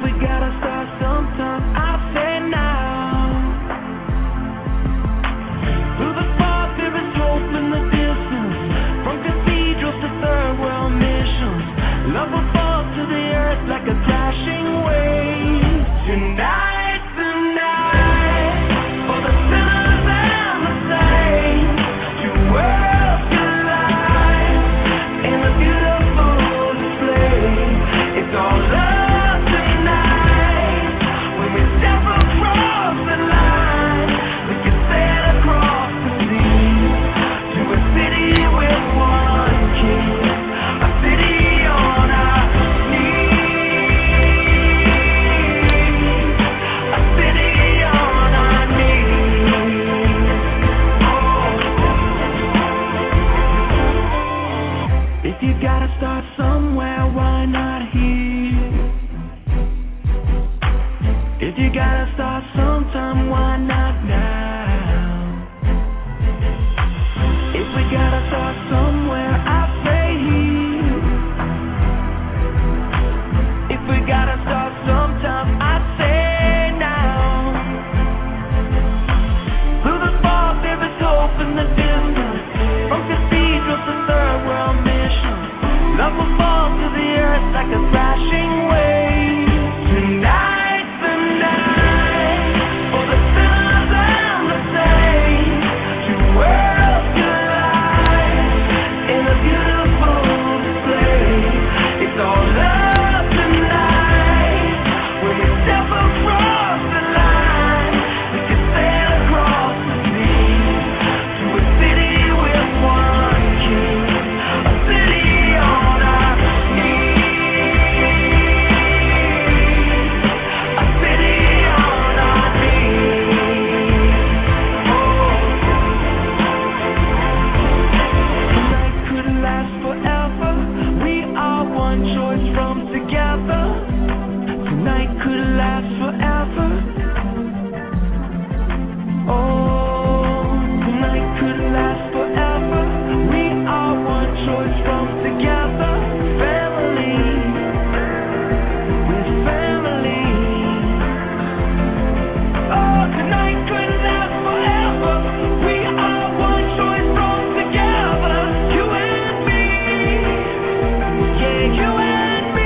we gotta start sometime, I say now. Through the fog there is hope in the distance. From cathedrals to third world missions, love will fall to the earth like a crashing wave. Tonight, tonight, for the sinners and the saints, two worlds collide in a beautiful display. It's all love tonight. When we step across the line, we can sail across the sea to a city with one king, a city on our knees, a city on our knees. If you gotta start somewhere, why not here? If you gotta start sometime, why not now? If we gotta start somewhere, I say here. If we gotta start sometime, I say now. Through the fog there is hope in the distance. From cathedrals to third world missions, love will fall to the earth like a crashing wave. Tonight, tonight, for the sinners and the saints, two worlds collide in a beautiful display. It's all love tonight. When we step across the line, we can sail across the sea to a city with one king, a city on our knees, a city on our knees. Tonight could last forever. We are one choice from together. Tonight could last forever. Oh, tonight could last forever. We are one choice from together. Family, with family. Oh, tonight could last forever. We are one choice from together. You and me. Yeah, you and me.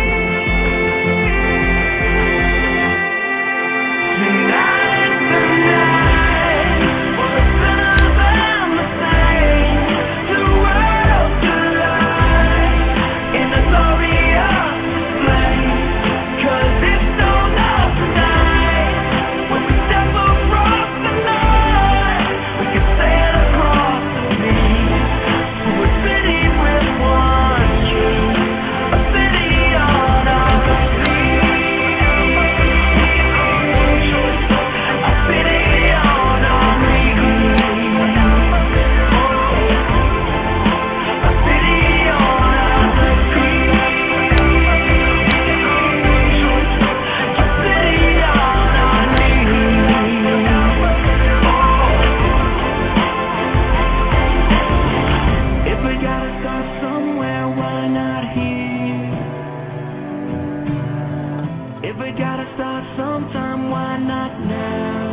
Tonight, tonight, for the sinners and the saints, two worlds collide in a glorious place. 'Cause it's so love tonight. When we step across the line, we can sail across the sea to a city with one king, a city on our knees, a city on our knees, a city on our If we gotta start somewhere, why not here? If we gotta start sometime, why not now?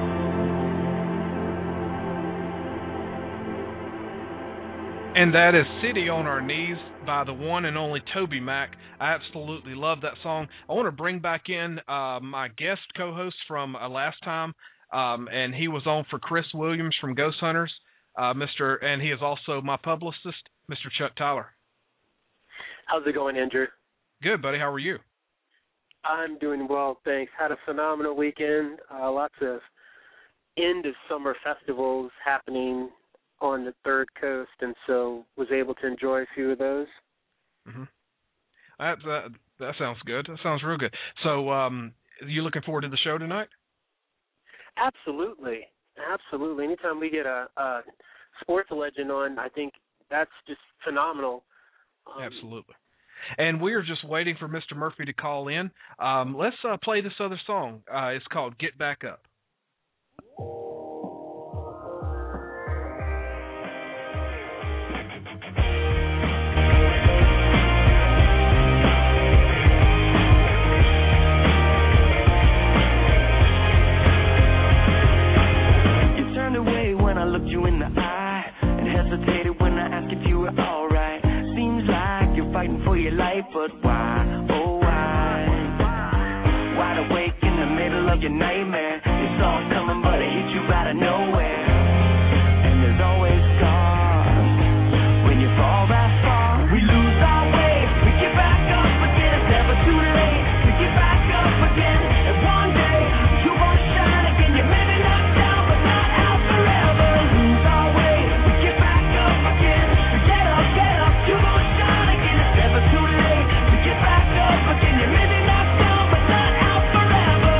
And that is City on Our Knees by the one and only Toby Mac. I absolutely love that song. I want to bring back in my guest co-host from last time, and he was on for Chris Williams from Ghost Hunters, and he is also my publicist, Mr. Chuck Tyler. How's it going, Andrew? Good, buddy. How are you? I'm doing well, thanks. Had a phenomenal weekend. Lots of end of summer festivals happening on the Third Coast, and so was able to enjoy a few of those. Mm-hmm. That sounds good. That sounds real good. So, you looking forward to the show tonight? Absolutely. Anytime we get a sports legend on, I think that's just phenomenal. Absolutely. And we are just waiting for Mr. Murphy to call in. Let's play this other song. It's called Get Back Up. a nightmare. You saw it coming, but it hit you out of nowhere. And there's always scars when you fall that far. We lose our way, we get back up again. It's never too late to get back up again. And one day you won't shine again. You may be knocked down, but not out forever. Lose our way, we get back up again. Get up, you won't shine again. It's never too late to get back up again. You may be knocked down, but not out forever.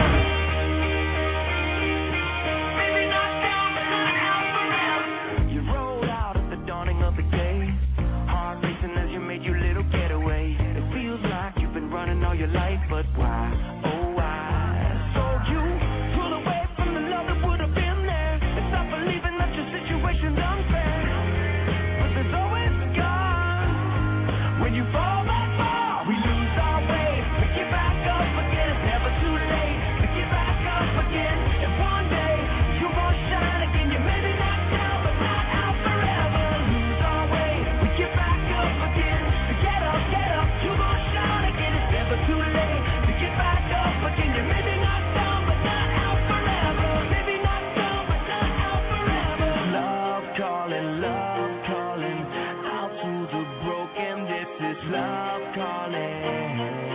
Maybe knocked down, but not out forever. You rolled out at the dawning of the day. Heart racing as you made your little getaway. It feels like you've been running all your life, but why? Oh, why? So you pull away from the love that would have been there and stop believing that your situation's unfair. But there's always God when you fall that far. We lose our way, we get back up again. It's never too late to get back up again. And one day you won't shine again. You may be knocked down, but not out forever. Lose our way, we get back up again. Get up, you won't shine again. It's never too late to get back up again. You may be knocked down, but not out forever. Maybe knocked down, but not out forever. Love calling out to the broken. This is love calling.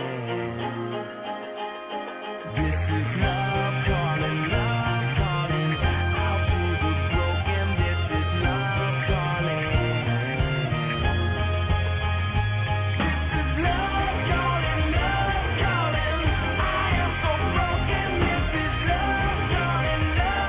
This is love calling out to the broken. This is love calling. This is love calling. I am so broken. This is love calling.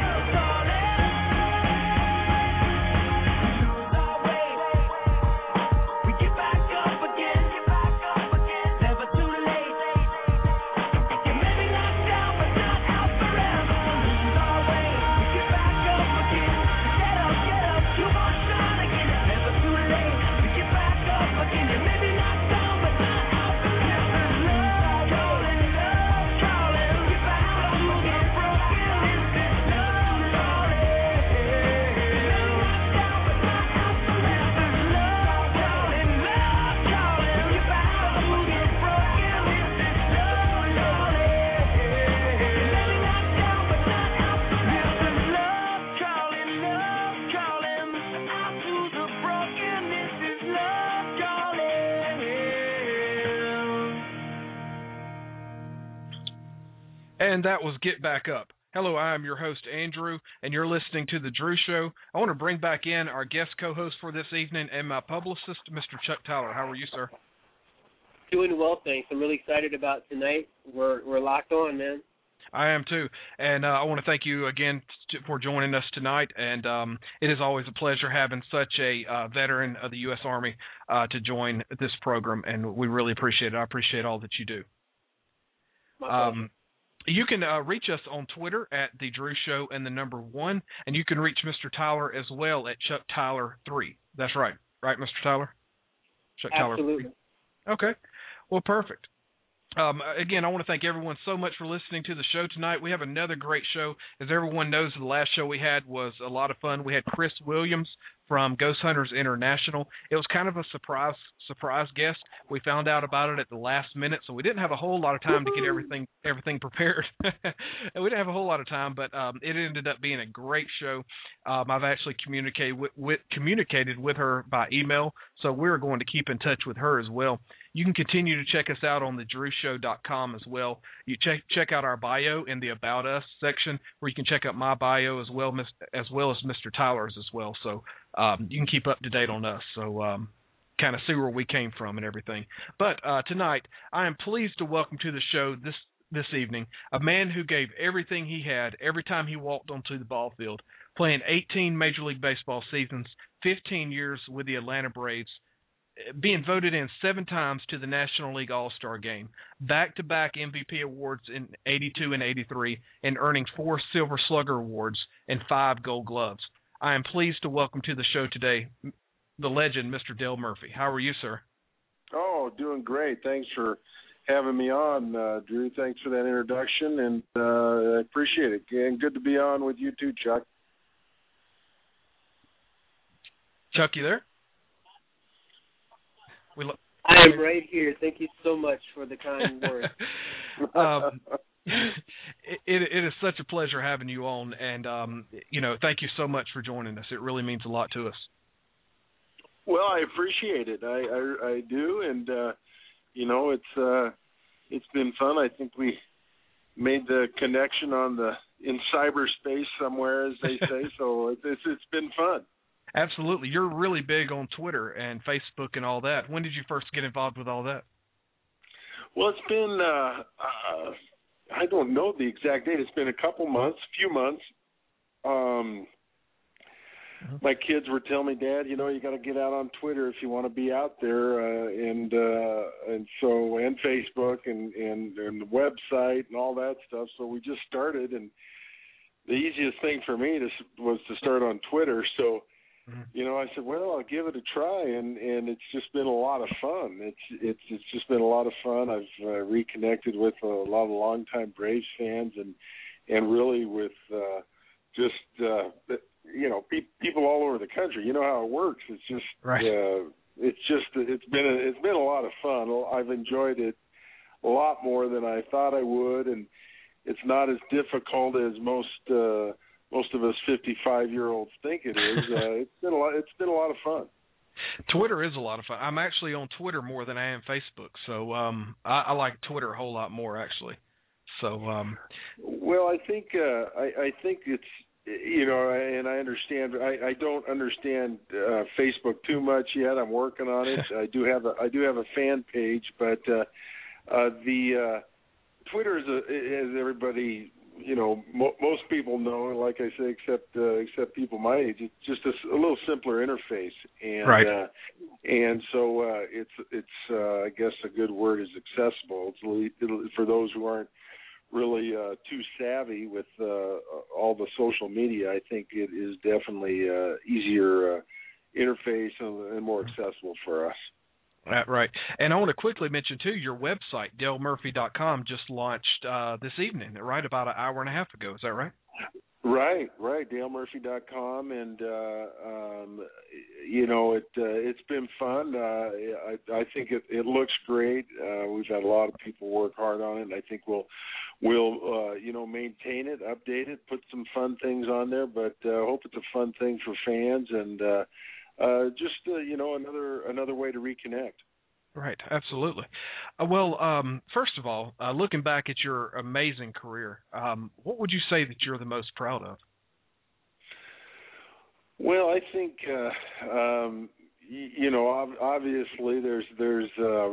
We lose our way, we get back up again. Never too late. You may be knocked down, but not out forever. Lose our way, we get back up again. Get up, you won't shine again. It's never too late to get back up again. You may be knocked down, but not out forever. This is love calling. Get back up, you get broken. This is love calling. Knocked down, but not out forever. This is love calling. Get back up, you get broken. This is love calling. Maybe knocked down, but not out forever. This is love calling out to the broken. This is love calling. And that was Get Back Up. Hello, I am your host, Andrew, and you're listening to The Drew Show. I want to bring back in our guest co-host for this evening and my publicist, Mr. Chuck Tyler. How are you, sir? Doing well, thanks. I'm really excited about tonight. We're locked on, man. I am too, and I want to thank you again for joining us tonight. And it is always a pleasure having such a veteran of the U.S. Army to join this program, and we really appreciate it. I appreciate all that you do. My pleasure. You can reach us on Twitter at The Drew Show and the number 1, and you can reach Mr. Tyler as well at Chuck Tyler 3. That's right, Mr. Tyler? Chuck Absolutely. Tyler 3. Okay, well, perfect. Again, I want to thank everyone so much for listening to the show tonight. We have another great show. As everyone knows, the last show we had was a lot of fun. We had Chris Williams from Ghost Hunters International. It was kind of a surprise guest. We found out about it at the last minute, so we didn't have a whole lot of time to get everything prepared. We didn't have a whole lot of time, but it ended up being a great show. I've actually communicated with her by email, so we're going to keep in touch with her as well. You can continue to check us out on thedrewshow.com as well. You check out our bio in the About Us section, where you can check out my bio as well as Mr. Tyler's as well. So you can keep up to date on us. So kind of see where we came from and everything. But tonight, I am pleased to welcome to the show this evening a man who gave everything he had every time he walked onto the ball field, playing 18 Major League Baseball seasons, 15 years with the Atlanta Braves, being voted in 7 times to the National League All-Star Game, back-to-back MVP awards in 82 and 83, and earning 4 Silver Slugger awards and 5 Gold Gloves. I am pleased to welcome to the show today the legend, Mr. Dale Murphy. How are you, sir? Oh, doing great. Thanks for having me on, Drew. Thanks for that introduction, and I appreciate it. And good to be on with you too, Chuck. Chuck, you there? I am right here. Thank you so much for the kind words. It is such a pleasure having you on, and thank you so much for joining us. It really means a lot to us. Well, I appreciate it. I do, and it's been fun. I think we made the connection in cyberspace somewhere, as they say. So it's been fun. Absolutely. You're really big on Twitter and Facebook and all that. When did you first get involved with all that? Well, it's been I don't know the exact date. It's been a few months. My kids were telling me, Dad, you got to get out on Twitter if you want to be out there, and Facebook and the website and all that stuff. So we just started, and the easiest thing for me was to start on Twitter. So, I said, well, I'll give it a try, and it's just been a lot of fun. It's just been a lot of fun. I've reconnected with a lot of longtime Braves fans, and really with people all over the country. You know how it works. It's just right. It's been a lot of fun. I've enjoyed it a lot more than I thought I would, and it's not as difficult as most of us 55-year-olds think it is. It's been a lot of fun. Twitter is a lot of fun. I'm actually on Twitter more than I am Facebook, so I like Twitter a whole lot more actually. So well, I think it's and I understand. I don't understand Facebook too much yet. I'm working on it. I do have a fan page, but the Twitter is as everybody. Most people know, like I say, except people my age, it's just a little simpler interface, and right. And so it's I guess a good word is accessible. It's for those who aren't really too savvy with all the social media. I think it is definitely easier interface and more accessible for us. Right. And I want to quickly mention, too, your website, DaleMurphy.com, just launched this evening, right, about an hour and a half ago. Is that right? Right, DaleMurphy.com, and it's been fun. I think it looks great. We've had a lot of people work hard on it, and I think we'll maintain it, update it, put some fun things on there. But I hope it's a fun thing for fans, and another way to reconnect. Right, absolutely. First of all, looking back at your amazing career, what would you say that you're the most proud of? Well, I think obviously there's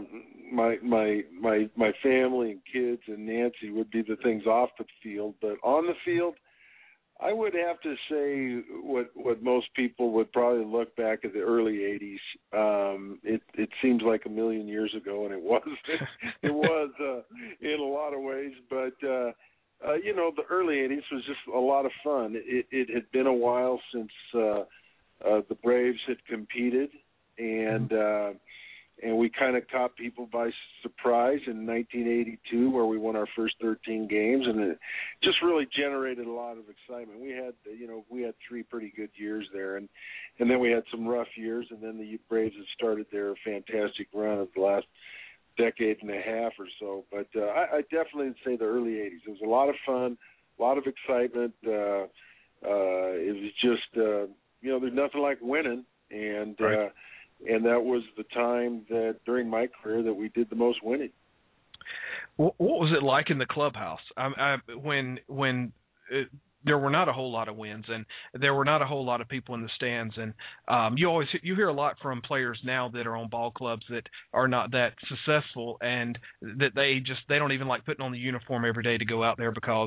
my family and kids and Nancy would be the things off the field, but on the field, I would have to say what most people would probably look back at the early 80s. It seems like a million years ago, and it was. It was in a lot of ways. But, the early 80s was just a lot of fun. It had been a while since the Braves had competed, and we kind of caught people by surprise in 1982, where we won our first 13 games, and it just really generated a lot of excitement. We had 3 pretty good years there, and then we had some rough years, and then the Braves had started their fantastic run of the last decade and a half or so. But I definitely would say the early 80s. It was a lot of fun, a lot of excitement. It was just, there's nothing like winning, and right. And that was the time that during my career that we did the most winning. What was it like in the clubhouse? When there were not a whole lot of wins, and there were not a whole lot of people in the stands, and you hear a lot from players now that are on ball clubs that are not that successful, and that they don't even like putting on the uniform every day to go out there because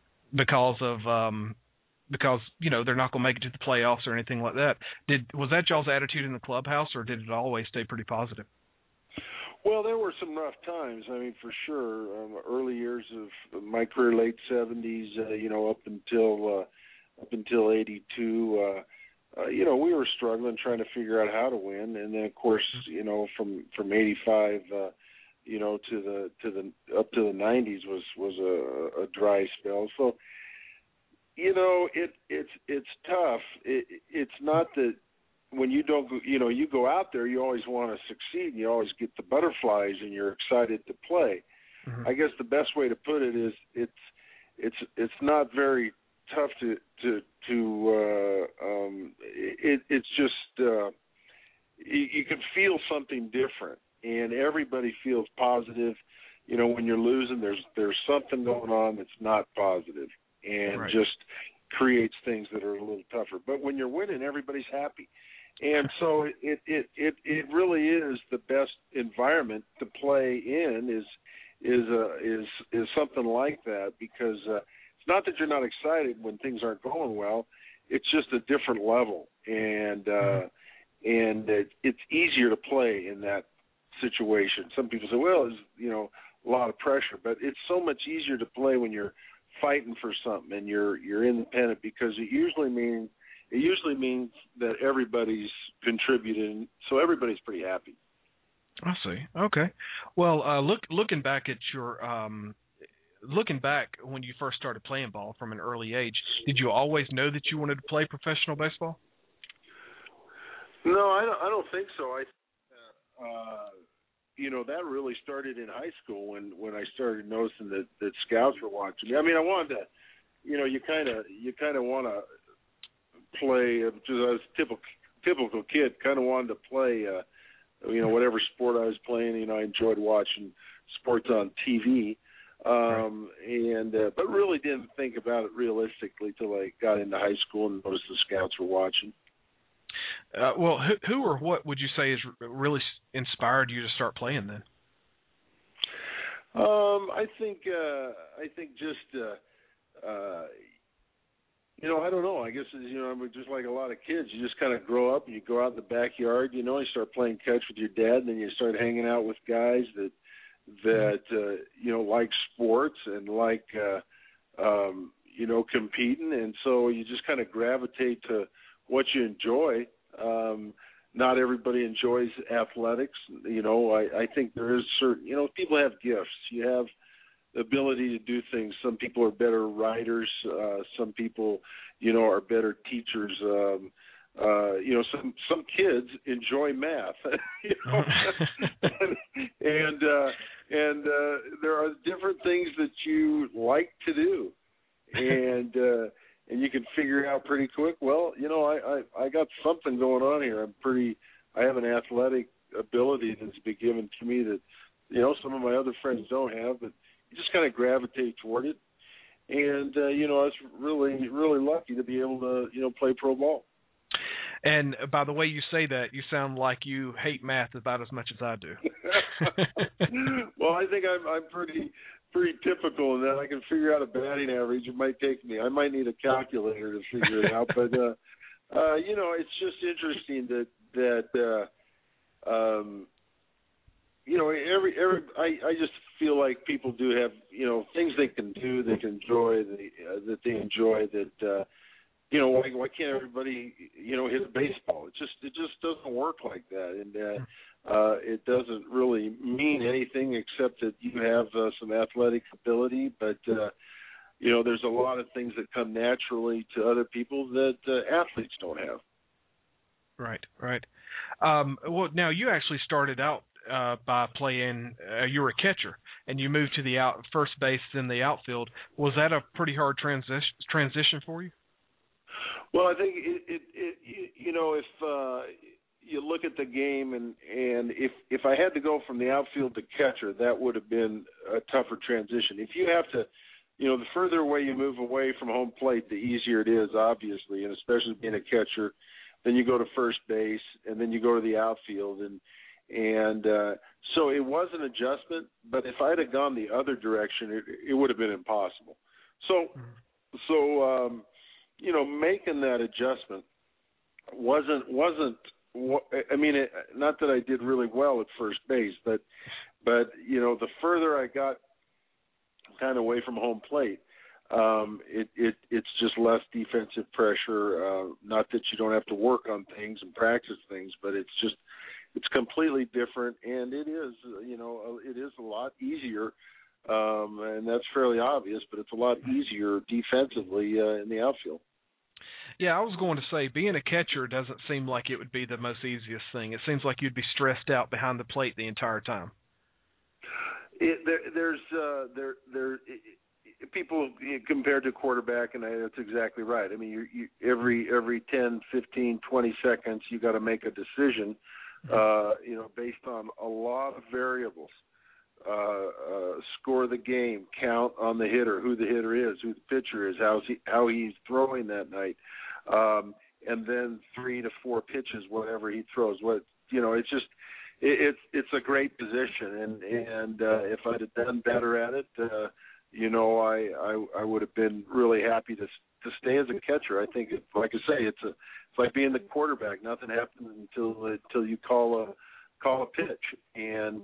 they're not going to make it to the playoffs or anything like that. Was that y'all's attitude in the clubhouse, or did it always stay pretty positive? Well, there were some rough times. I mean, for sure. Early years of my career, late 70s, up until 82, we were struggling, trying to figure out how to win. And then, of course, from 85, up to the 90s was a dry spell. So, it's tough. It's not that when you don't, you go out there, you always want to succeed, and you always get the butterflies, and you're excited to play. Mm-hmm. I guess the best way to put it is it's not very tough it's just you can feel something different, and everybody feels positive. You know, when you're losing, there's something going on that's not positive, and just creates things that are a little tougher. But when you're winning, everybody's happy, and so it really is the best environment to play in is something like that, because it's not that you're not excited when things aren't going well. It's just a different level, and it's easier to play in that situation. Some people say, well, it's, a lot of pressure, but it's so much easier to play when you're fighting for something and you're independent, because it usually means that everybody's contributing, so everybody's pretty happy. I see. Okay. Well, looking back at your looking back when you first started playing ball from an early age, did you always know that you wanted to play professional baseball? No, I don't think so. That really started in high school when I started noticing that scouts were watching me. I mean, I wanted to, you kind of want to play. Just I was a typical kid, kind of wanted to play. Whatever sport I was playing. I enjoyed watching sports on TV, but really didn't think about it realistically till I got into high school and noticed the scouts were watching. Well, who or what would you say has really inspired you to start playing then? I think just I don't know. I guess I'm just like a lot of kids. You just kind of grow up and you go out in the backyard. You start playing catch with your dad, and then you start hanging out with guys that like sports and like competing, and so you just kind of gravitate to what you enjoy. Not everybody enjoys athletics. I think there is certain, people have gifts. You have the ability to do things. Some people are better writers. Some people, are better teachers. Some kids enjoy math, and there are different things that you like to do, and you can figure out pretty quick. Well, I got something going on here. I have an athletic ability that's been given to me that, some of my other friends don't have, but you just kind of gravitate toward it. And, I was really, really lucky to be able to, play pro ball. And by the way you say that, you sound like you hate math about as much as I do. Well, I think I'm pretty typical in that I can figure out a batting average. It might take me. I might need a calculator to figure it out. But, it's just interesting that I just feel like people do have, things they can do, they can enjoy, that they enjoy, that, why can't everybody, hit a baseball? It just doesn't work like that. And it doesn't really mean anything except that you have some athletic ability, but, there's a lot of things that come naturally to other people that athletes don't have. Right. Well, now you actually started out by playing. You were a catcher, and you moved to the first base, then the outfield. Was that a pretty hard transition for you? Well, I think it if you look at the game, and if I had to go from the outfield to catcher, that would have been a tougher transition. If you have to, the further away you move away from home plate, the easier it is, obviously, and especially being a catcher. Then you go to first base, and then you go to the outfield, and so it was an adjustment. But if I'd have gone the other direction, it would have been impossible. So making that adjustment wasn't. I mean, not that I did really well at first base, but the further I got kind of away from home plate, it's just less defensive pressure. Not that you don't have to work on things and practice things, but it's completely different, and it is a lot easier, and that's fairly obvious. But it's a lot easier defensively in the outfield. Yeah, I was going to say, being a catcher doesn't seem like it would be the most easiest thing. It seems like you'd be stressed out behind the plate the entire time. People, compared to quarterback, and that's exactly right. I mean, you every 10, 15, 20 seconds, you got to make a decision, based on a lot of variables. Score the game, count on the hitter, who the hitter is, who the pitcher is, how he's throwing that night, and then 3 to 4 pitches, whatever he throws. It's just it's a great position, and if I'd have done better at it, I would have been really happy to stay as a catcher. I think, like I say, it's like being the quarterback. Nothing happens until you call a pitch, and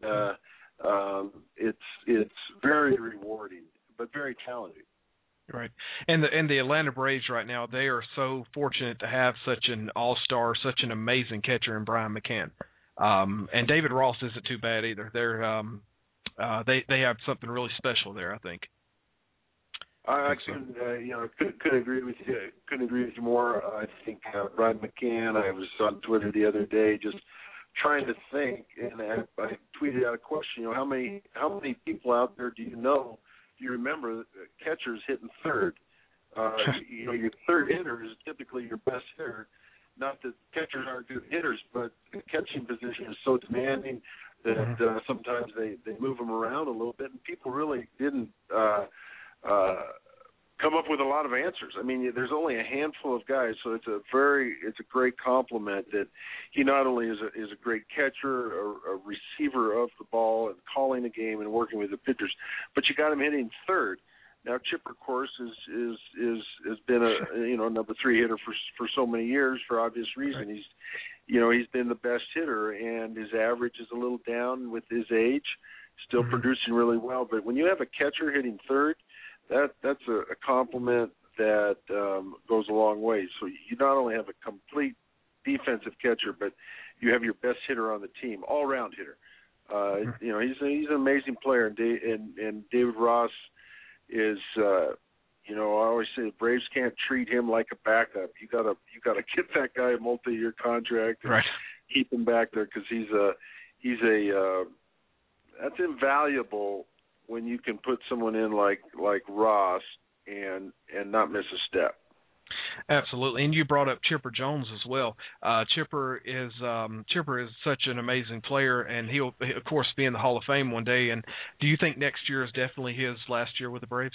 it's very rewarding, but very challenging. Right, and the Atlanta Braves right now, they are so fortunate to have such an all-star, such an amazing catcher in Brian McCann. And David Ross isn't too bad either. They have something really special there, I think. I couldn't agree with you. Couldn't agree with you more. I think Brian McCann. I was on Twitter the other day, just trying to think, and I tweeted out a question. How many people out there do you remember catchers hitting third? Your third hitter is typically your best hitter. Not that catchers aren't good hitters, but the catching position is so demanding that sometimes they move them around a little bit, and people really didn't come up with a lot of answers. I mean, there's only a handful of guys, so it's a great compliment that he not only is a great catcher, a receiver of the ball, and calling the game and working with the pitchers, but you got him hitting third. Now Chipper, of course, has been a number 3 hitter for so many years for obvious reason. Right. He's been the best hitter, and his average is a little down with his age. Still producing really well, but when you have a catcher hitting third, that's a compliment that goes a long way. So you not only have a complete defensive catcher, but you have your best hitter on the team, all-around hitter. He's an amazing player, and David Ross is, I always say the Braves can't treat him like a backup. You gotta get that guy a multi-year contract and keep him back there, because that's invaluable when you can put someone in like Ross and not miss a step. Absolutely, and you brought up Chipper Jones as well. Chipper is such an amazing player, and he'll, of course, be in the Hall of Fame one day. And do you think next year is definitely his last year with the Braves?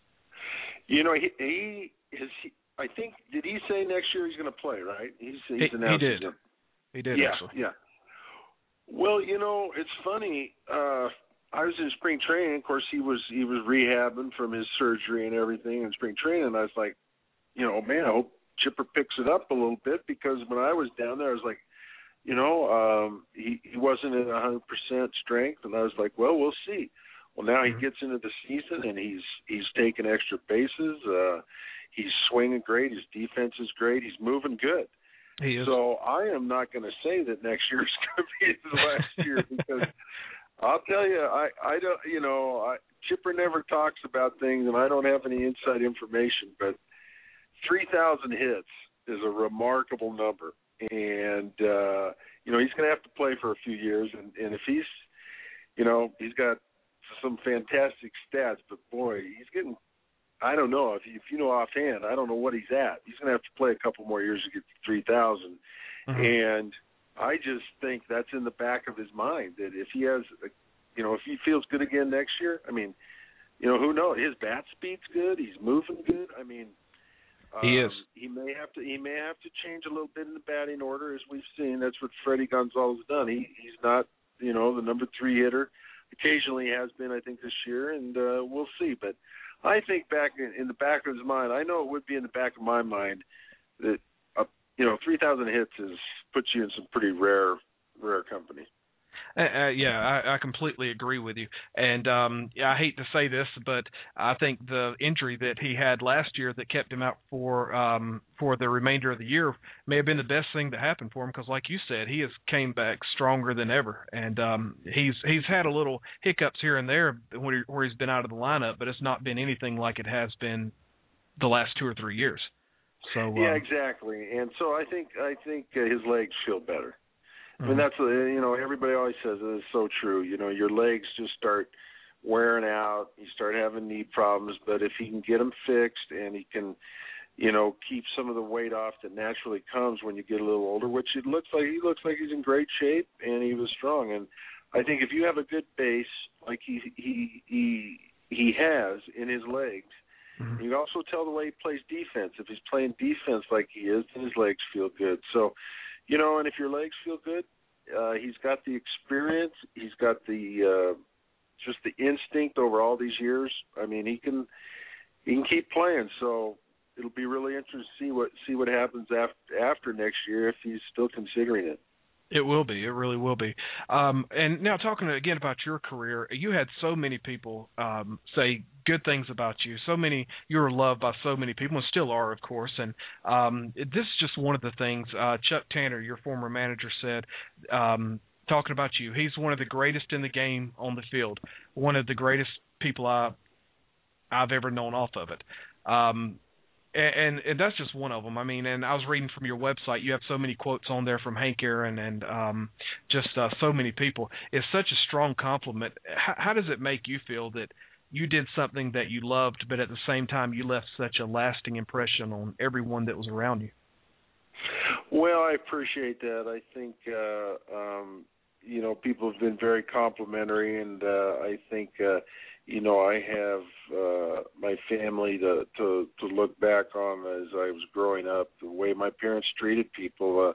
I think, did he say next year he's going to play? Right? He did. He did. Yeah, actually. Yeah. Well, it's funny. I was in spring training. Of course, he was rehabbing from his surgery and everything in spring training. And I was like, man, I hope Chipper picks it up a little bit, because when I was down there, I was like, he wasn't at 100% strength, and I was like, well, we'll see. Well, now he gets into the season, and he's taking extra bases. He's swinging great. His defense is great. He's moving good. He is. So I am not going to say that next year is going to be his last year, because I'll tell you, I don't, Chipper never talks about things, and I don't have any inside information, but 3,000 hits is a remarkable number, and he's going to have to play for a few years, and if he's got some fantastic stats, but boy, he's getting, I don't know, if you know offhand, I don't know what he's at. He's going to have to play a couple more years to get to 3,000, and I just think that's in the back of his mind, that if he has, if he feels good again next year, I mean, who knows? His bat speed's good. He's moving good. I mean, he is. He may have to change a little bit in the batting order, as we've seen. That's what Freddie Gonzalez has done. He's not, the number 3 hitter. Occasionally he has been, I think, this year, and we'll see. But I think back in the back of his mind, I know it would be in the back of my mind that 3,000 hits puts you in some pretty rare company. I completely agree with you. And I hate to say this, but I think the injury that he had last year that kept him out for the remainder of the year may have been the best thing that happened for him, because, like you said, he has came back stronger than ever. And he's had a little hiccups here and there where he's been out of the lineup, but it's not been anything like it has been the last 2 or 3 years. So yeah, exactly. And so I think his legs feel better. I mean, that's, everybody always says it is so true. Your legs just start wearing out. You start having having knee problems, but if he can get them fixed and he can, keep some of the weight off that naturally comes when you get a little older, which he looks like he's in great shape and he was strong. And I think if you have a good base like he has in his legs, you can also tell the way he plays defense. If he's playing defense like he is, then his legs feel good. So, and if your legs feel good, he's got the experience. He's got the just the instinct over all these years. I mean, he can keep playing. So it'll be really interesting to see what happens after next year if he's still considering it. It will be. It really will be. And now talking again about your career, you had so many people say good things about you. You were loved by so many people and still are, of course. And this is just one of the things Chuck Tanner, your former manager, said, talking about you. He's one of the greatest in the game on the field, one of the greatest people I've ever known off of it. And that's just one of them. I mean, and I was reading from your website, you have so many quotes on there from Hank Aaron and just so many people. It's such a strong compliment. How does it make you feel that you did something that you loved, but at the same time you left such a lasting impression on everyone that was around you? Well, I appreciate that. I think, people have been very complimentary, and I think, I have my family to look back on as I was growing up, the way my parents treated people.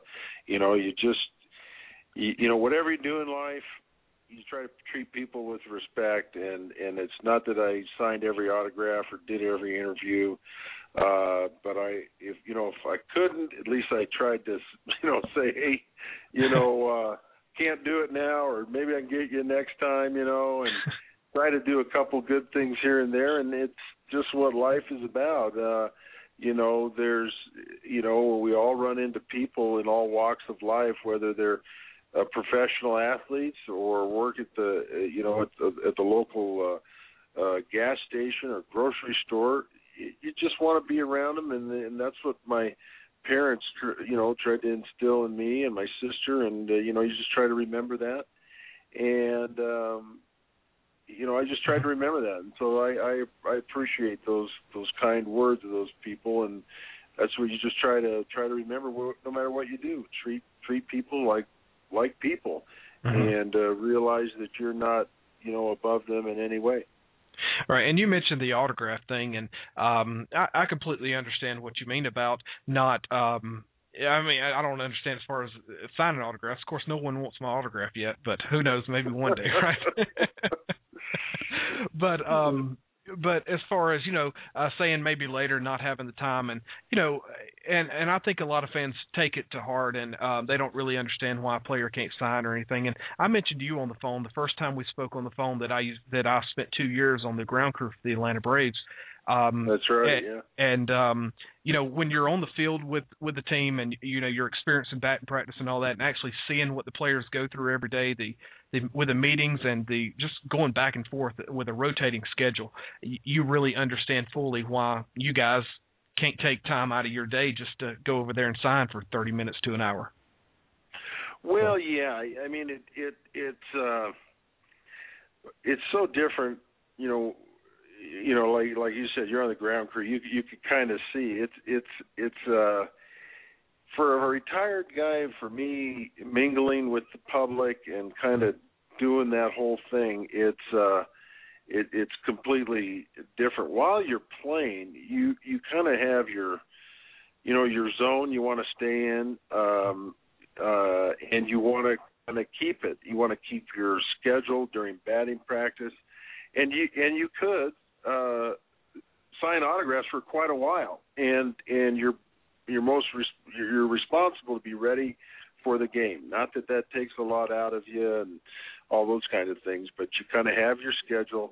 Whatever you do in life, you try to treat people with respect, and it's not that I signed every autograph or did every interview, but if I couldn't, at least I tried to, say, hey, can't do it now, or maybe I can get you next time, and try to do a couple good things here and there, and it's just what life is about. There's, we all run into people in all walks of life, whether they're professional athletes or work at the, at the local gas station or grocery store. You just want to be around them, and that's what my parents, tried to instill in me and my sister, and, you just try to remember that. And, I just tried to remember that. And so I appreciate those kind words of those people, and that's what you just try to remember no matter what you do. Treat people like people, and realize that you're not, above them in any way. Right, and you mentioned the autograph thing, and I completely understand what you mean about not I don't understand as far as signing autographs. Of course, no one wants my autograph yet, but who knows, maybe one day, right? But as far as, saying maybe later, not having the time, and, and I think a lot of fans take it to heart, and they don't really understand why a player can't sign or anything. And I mentioned to you on the phone, the first time we spoke on the phone, that I spent 2 years on the ground crew for the Atlanta Braves. That's right, yeah. And, when you're on the field with the team and, you're experiencing batting practice and all that, and actually seeing what the players go through every day, with the meetings and the just going back and forth with a rotating schedule, you really understand fully why you guys can't take time out of your day just to go over there and sign for 30 minutes to an hour. Well, yeah. I mean, it's so different, like you said, you're on the ground crew. You could kind of see it's for a retired guy, for me, mingling with the public and kind of doing that whole thing. It's completely different. While you're playing, you kind of have your zone you want to stay in, and you want to kind of keep it. You want to keep your schedule during batting practice, and you could sign autographs for quite a while, and you're responsible to be ready for the game. Not that takes a lot out of you and all those kind of things, but you kind of have your schedule.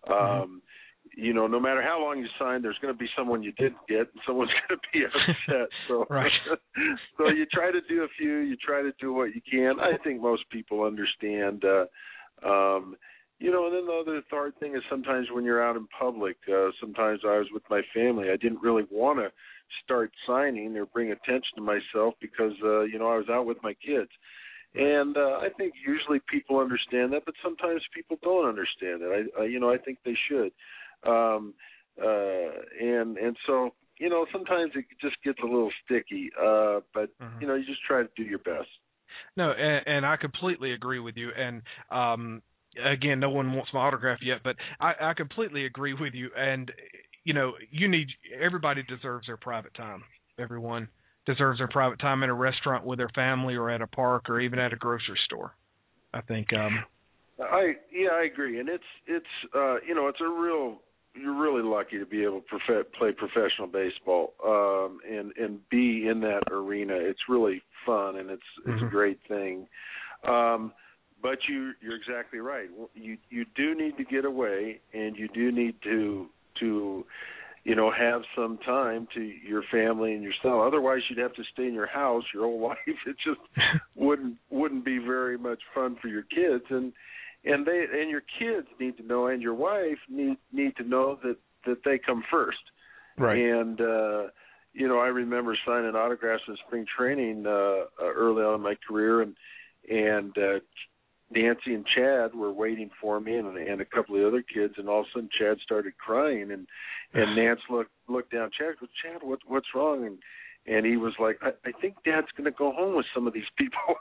No matter how long you sign, there's going to be someone you didn't get, and someone's going to be upset. So, right. So you try to do a few. You try to do what you can. I think most people understand. And then the other hard thing is sometimes when you're out in public, sometimes I was with my family. I didn't really want to start signing or bring attention to myself because, I was out with my kids. And I think usually people understand that, but sometimes people don't understand it. I think they should. And so, sometimes it just gets a little sticky, but, you just try to do your best. No, and I completely agree with you. And again, no one wants my autograph yet, but I completely agree with you. And everybody deserves their private time. Everyone deserves their private time in a restaurant with their family, or at a park, or even at a grocery store. I think. I agree, and it's you're really lucky to be able to play professional baseball, and be in that arena. It's really fun, and it's a great thing. But you're exactly right. You do need to get away, and you do need to have some time to your family and yourself. Otherwise, you'd have to stay in your house your whole life. It just wouldn't be very much fun for your kids, and your kids need to know, and your wife need to know that they come first. Right. And I remember signing autographs in spring training early on in my career, and Nancy and Chad were waiting for me, and a couple of other kids, and all of a sudden Chad started crying, and Nance looked down. Chad goes, "Chad, what's wrong?" And he was like, I think Dad's going to go home with some of these people.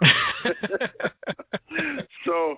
So,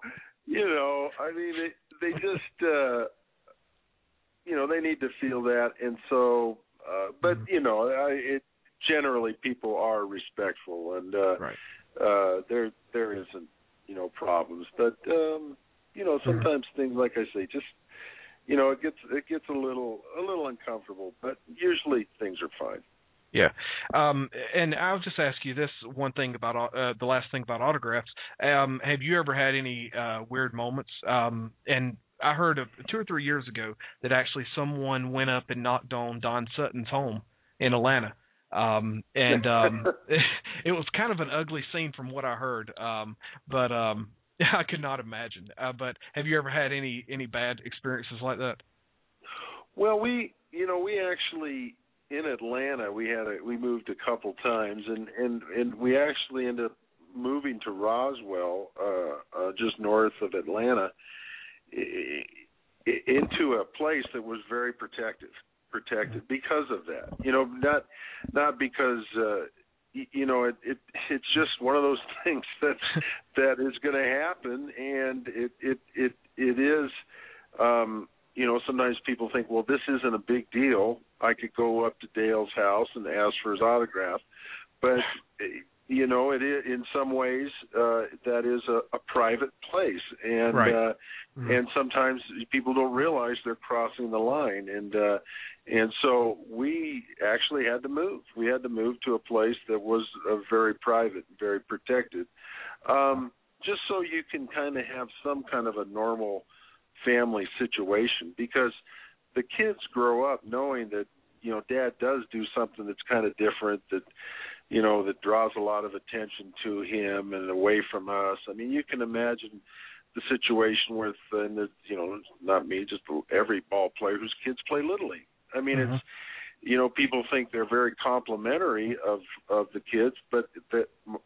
they just, they need to feel that. And so, but, generally people are respectful, and there isn't, problems. But, sometimes things, like I say, just, it gets a little uncomfortable, but usually things are fine. Yeah. And I'll just ask you this one thing about the last thing about autographs. Have you ever had any weird moments? And I heard of 2 or 3 years ago that actually someone went up and knocked on Don Sutton's home in Atlanta. And it was kind of an ugly scene from what I heard. But I could not imagine. But have you ever had any bad experiences like that? Well, we actually, in Atlanta, we moved a couple times, and we actually ended up moving to Roswell, just north of Atlanta, into a place that was very protected because of that. Not because it's just one of those things that is going to happen, and it is. Sometimes people think, well, this isn't a big deal. I could go up to Dale's house and ask for his autograph. But, it is, in some ways, that is a private place. And and sometimes people don't realize they're crossing the line. And so we actually had to move. We had to move to a place that was very private, very protected, just so you can kind of have some kind of a normal family situation, because the kids grow up knowing that Dad does do something that's kind of different, that that draws a lot of attention to him and away from us. I mean, you can imagine the situation with not me, just every ball player whose kids play Little League. I mean, it's people think they're very complimentary of the kids, but that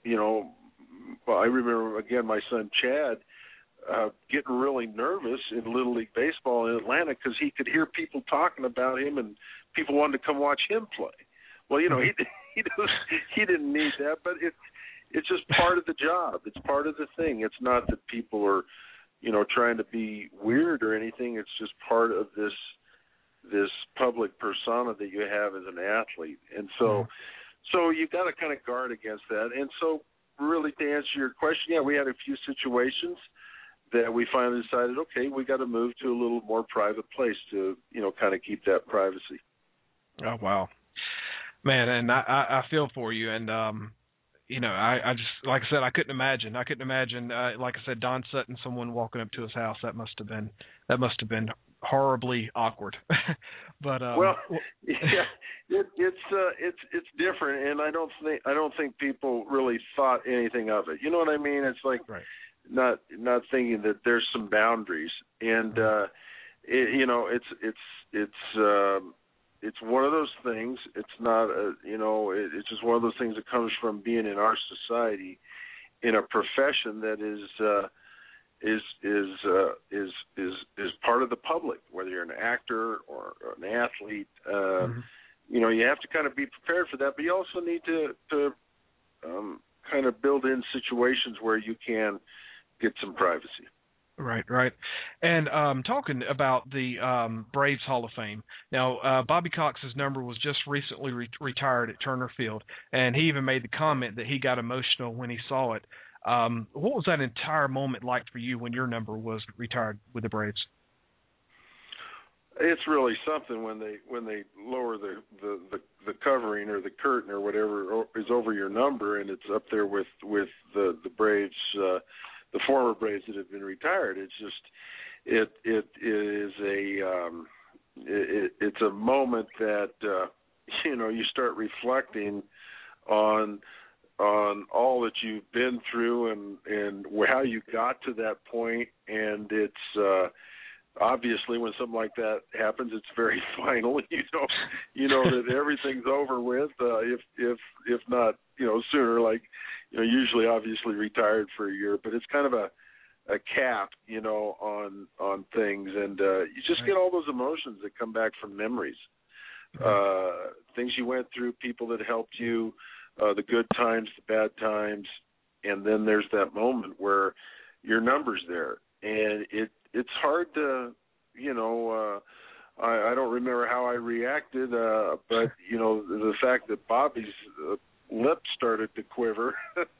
I remember again my son Chad getting really nervous in Little League baseball in Atlanta because he could hear people talking about him and people wanted to come watch him play. Well, he didn't need that, but it's just part of the job. It's part of the thing. It's not that people are, trying to be weird or anything. It's just part of this public persona that you have as an athlete. And so you got to kind of guard against that. And so really to answer your question, we had a few situations that we finally decided, okay, we got to move to a little more private place to, kind of keep that privacy. Oh, wow. Man, and I feel for you. And, I just, like I said, I couldn't imagine, like I said, Don Sutton, someone walking up to his house, that must have been horribly awkward. But, it's different. And I don't think people really thought anything of it. You know what I mean? It's like, not thinking that there's some boundaries, and it's one of those things. It's not it's just one of those things that comes from being in our society in a profession that is is part of the public, whether you're an actor or an athlete. You know, you have to kind of be prepared for that, but you also need to kind of build in situations where you can get some privacy. Right. And talking about the Braves Hall of Fame, now Bobby Cox's number was just recently retired at Turner Field, and he even made the comment that he got emotional when he saw it. What was that entire moment like for you when your number was retired with the Braves? It's really something when they lower the covering or the curtain or whatever is over your number, and it's up there with the Braves, the former Braves that have been retired. It's just it's a moment that you know, you start reflecting on all that you've been through and how you got to that point, and it's obviously when something like that happens, it's very final. You know that everything's over with. If not, you know, sooner. Like, you know, usually obviously retired for a year, but it's kind of a cap, you know, on things, and you just get all those emotions that come back from memories, things you went through, people that helped you, the good times, the bad times, and then there's that moment where your number's there, and it's hard to, you know, I don't remember how I reacted, but, you know, the fact that Bobby's lips started to quiver,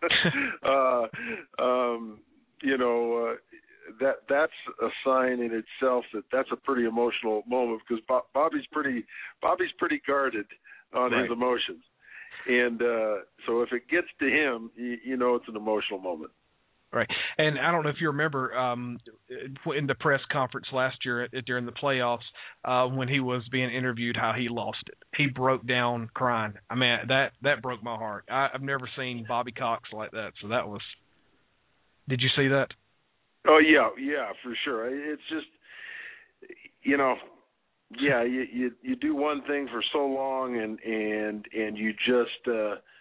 you know, that's a sign in itself that that's a pretty emotional moment, because Bobby's pretty guarded on his emotions. And so if it gets to him, you know it's an emotional moment. Right. And I don't know if you remember in the press conference last year during the playoffs when he was being interviewed, how he lost it. He broke down crying. I mean, that broke my heart. I've never seen Bobby Cox like that. So that was – did you see that? Oh, yeah, for sure. It's just, you know, yeah, you do one thing for so long and you just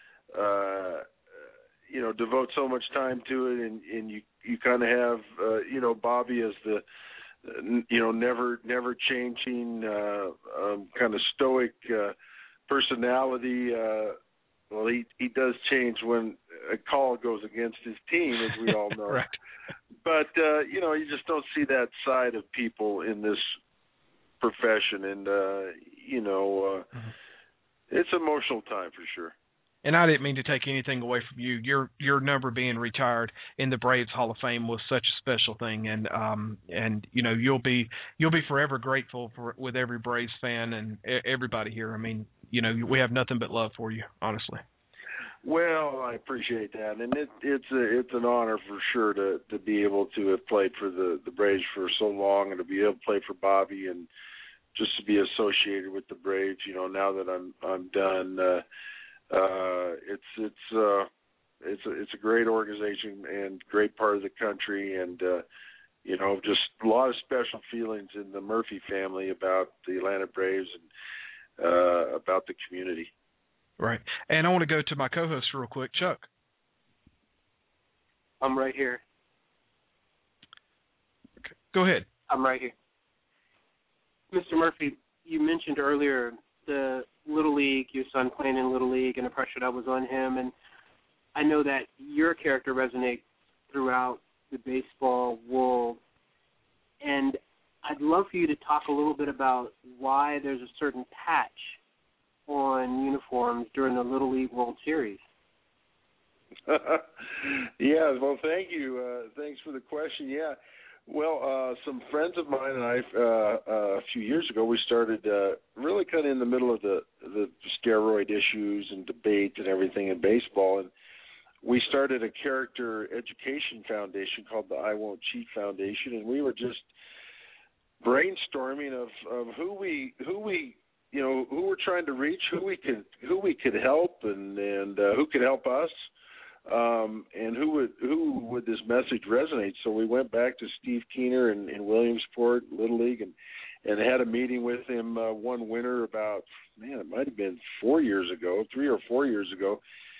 you know, devote so much time to it, and you kind of have, you know, Bobby as the, you know, never changing kind of stoic personality. Well, he does change when a call goes against his team, as we all know. Right. But, you know, you just don't see that side of people in this profession, and, you know, it's an emotional time for sure. And I didn't mean to take anything away from you. Your number being retired in the Braves Hall of Fame was such a special thing, and you know, you'll be forever grateful with every Braves fan and everybody here. I mean, you know, we have nothing but love for you, honestly. Well, I appreciate that, and it's an honor for sure to be able to have played for the Braves for so long, and to be able to play for Bobby, and just to be associated with the Braves. You know, now that I'm done. It's a great organization and great part of the country, and you know, just a lot of special feelings in the Murphy family about the Atlanta Braves and about the community. Right. And I want to go to my co-host real quick, Chuck. I'm right here. Okay. Go ahead. I'm right here. Mr. Murphy, you mentioned earlier the Little League, your son playing in Little League, and the pressure that was on him. And I know that your character resonates throughout the baseball world. And I'd love for you to talk a little bit about why there's a certain patch on uniforms during the Little League World Series. Yeah, well, thank you. Thanks for the question. Yeah. Well, some friends of mine and I, a few years ago, we started really kind of in the middle of the steroid issues and debate and everything in baseball, and we started a character education foundation called the I Won't Cheat Foundation, and we were just brainstorming of who we you know, who we're trying to reach, who we could help, and who could help us. And who would this message resonate? So we went back to Steve Keener in Williamsport, Little League, and had a meeting with him one winter about, it might have been 3 or 4 years ago.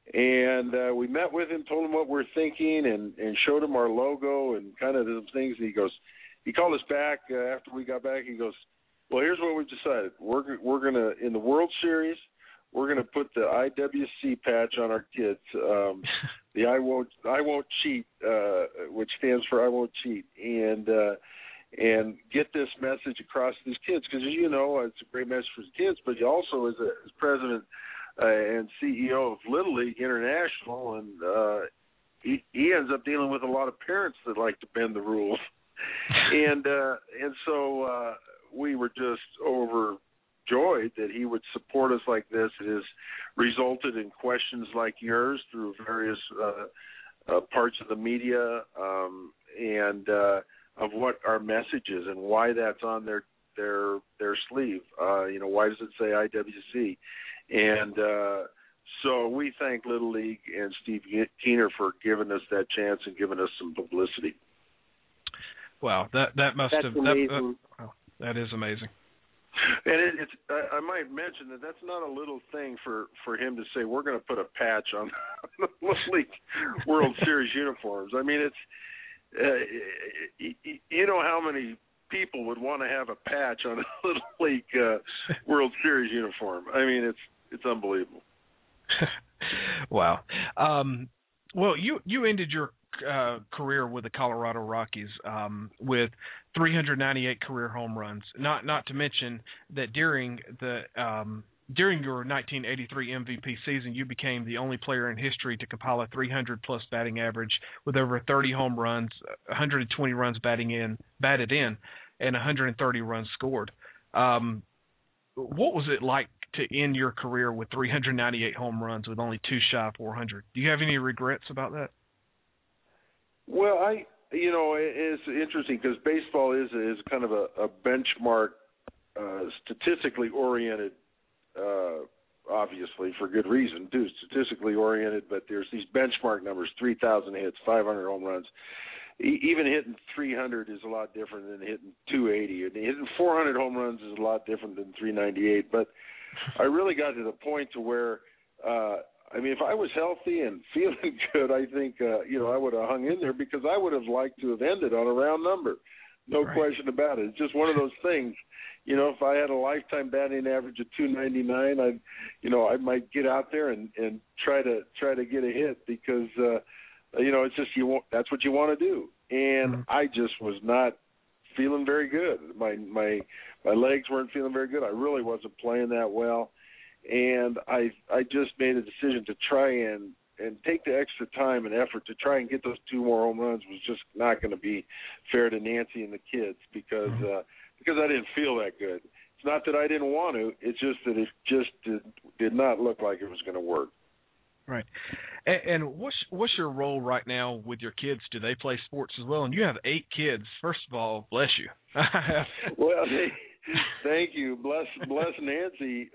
And we met with him, told him what we're thinking, and showed him our logo and kind of those things. And he called us back after we got back. He goes, well, here's what we've decided. We're going to, in the World Series, we're going to put the IWC patch on our kids. The I won't cheat, which stands for I won't cheat, and get this message across to these kids, because as you know, it's a great message for the kids, but you also as president and CEO of Little League International, and he ends up dealing with a lot of parents that like to bend the rules, and so we were just overjoyed that he would support us like this. It has resulted in questions like yours through various parts of the media, and of what our message is and why that's on their sleeve. Why does it say IWC? And so we thank Little League and Steve Keener for giving us that chance and giving us some publicity. Wow, that must that's have amazing. that is amazing. And I might mention that's not a little thing for him to say, we're going to put a patch on the Little League World Series uniforms. I mean, it's you know how many people would want to have a patch on a Little League World Series uniform. I mean, it's unbelievable. Wow. Well, you ended your career with the Colorado Rockies with 398 career home runs. Not to mention that during your 1983 MVP season, you became the only player in history to compile a 300-plus batting average with over 30 home runs, 120 runs batted in, and 130 runs scored. What was it like to end your career with 398 home runs with only two shy of 400? Do you have any regrets about that? Well, it's interesting because baseball is kind of a benchmark, statistically oriented, obviously for good reason too, statistically oriented. But there's these benchmark numbers: 3,000 hits, 500 home runs. Even hitting 300 is a lot different than hitting 280, and hitting 400 home runs is a lot different than 398. But I really got to the point to where, if I was healthy and feeling good, I think, I would have hung in there, because I would have liked to have ended on a round number. No question about it. It's just one of those things. If I had a lifetime batting average of 299, I might get out there and try to get a hit, because, it's just that's what you want to do. And I just was not feeling very good. My legs weren't feeling very good. I really wasn't playing that well. And I just made a decision to try and take the extra time and effort to try and get those two more home runs. Was just not going to be fair to Nancy and the kids, because I didn't feel that good. It's not that I didn't want to. It's just that it just did not look like it was going to work. Right. And what's your role right now with your kids? Do they play sports as well? And you have 8 kids. First of all, bless you. Well, thank you. Bless Nancy.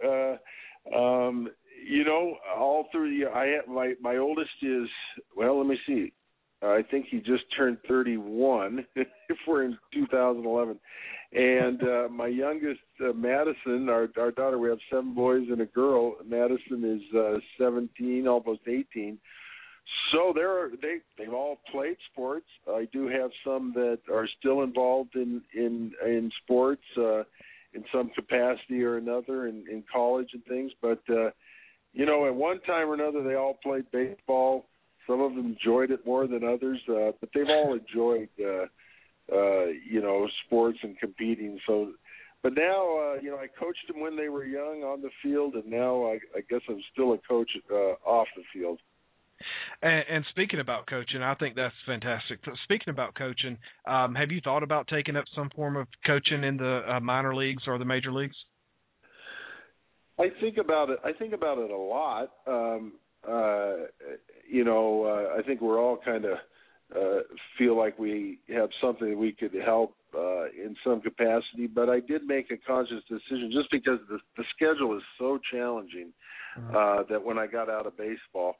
All through the year, I have my oldest is, well, let me see. I think he just turned 31 if we're in 2011. And my youngest, Madison, our daughter, we have 7 boys and a girl. Madison is 17, almost 18. So they've all played sports. I do have some that are still involved in sports in some capacity or another in college and things. But, at one time or another, they all played baseball. Some of them enjoyed it more than others, but they've all enjoyed, sports and competing. So, but now, I coached them when they were young on the field, and now I guess I'm still a coach off the field. And speaking about coaching, I think that's fantastic. Speaking about coaching, have you thought about taking up some form of coaching in the minor leagues or the major leagues? I think about it a lot. I think we're all kind of feel like we have something that we could help in some capacity. But I did make a conscious decision, just because the schedule is so challenging, that when I got out of baseball,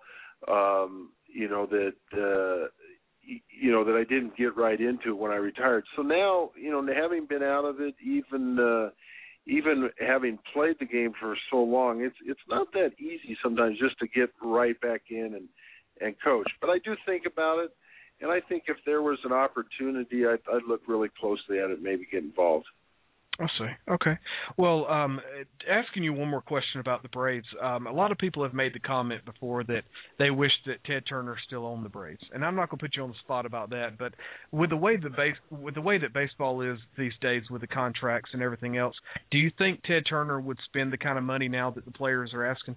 that I didn't get right into when I retired. So now, having been out of it, even even having played the game for so long, it's not that easy sometimes just to get right back in and coach. But I do think about it, and I think if there was an opportunity, I'd look really closely at it, maybe get involved. I see. Okay. Well, asking you one more question about the Braves. A lot of people have made the comment before that they wish that Ted Turner still owned the Braves, and I'm not going to put you on the spot about that. But with the way that baseball is these days, with the contracts and everything else, do you think Ted Turner would spend the kind of money now that the players are asking?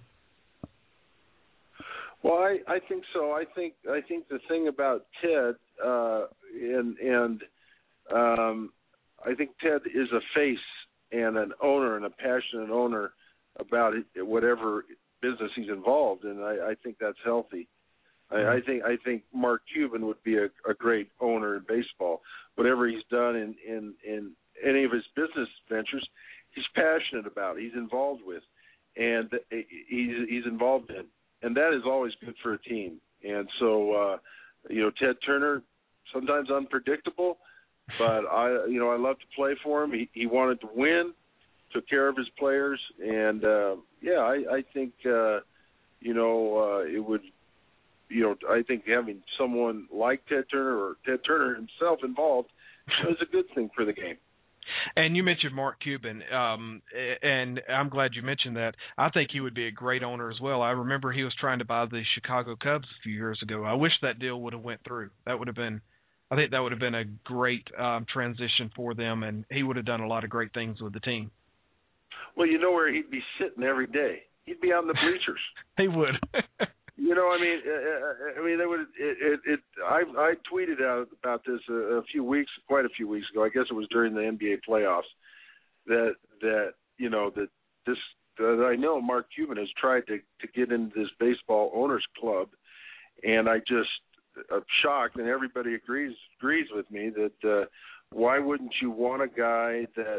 Well, I think so. I think the thing about Ted I think Ted is a face and an owner and a passionate owner about whatever business he's involved in. I think that's healthy. I think Mark Cuban would be a great owner in baseball. Whatever he's done in any of his business ventures, he's passionate about, he's involved with, and he's involved in. And that is always good for a team. And so, Ted Turner, sometimes unpredictable, but I love to play for him. He wanted to win, took care of his players, and I think it would. I think having someone like Ted Turner or Ted Turner himself involved is a good thing for the game. And you mentioned Mark Cuban, and I'm glad you mentioned that. I think he would be a great owner as well. I remember he was trying to buy the Chicago Cubs a few years ago. I wish that deal would have went through. I think that would have been a great transition for them, and he would have done a lot of great things with the team. Well, you know where he'd be sitting every day? He'd be on the bleachers. He would. They would. I tweeted out about this quite a few weeks ago. I guess it was during the NBA playoffs. That I know Mark Cuban has tried to get into this baseball owners club, and I'm shocked, and everybody agrees with me that why wouldn't you want a guy that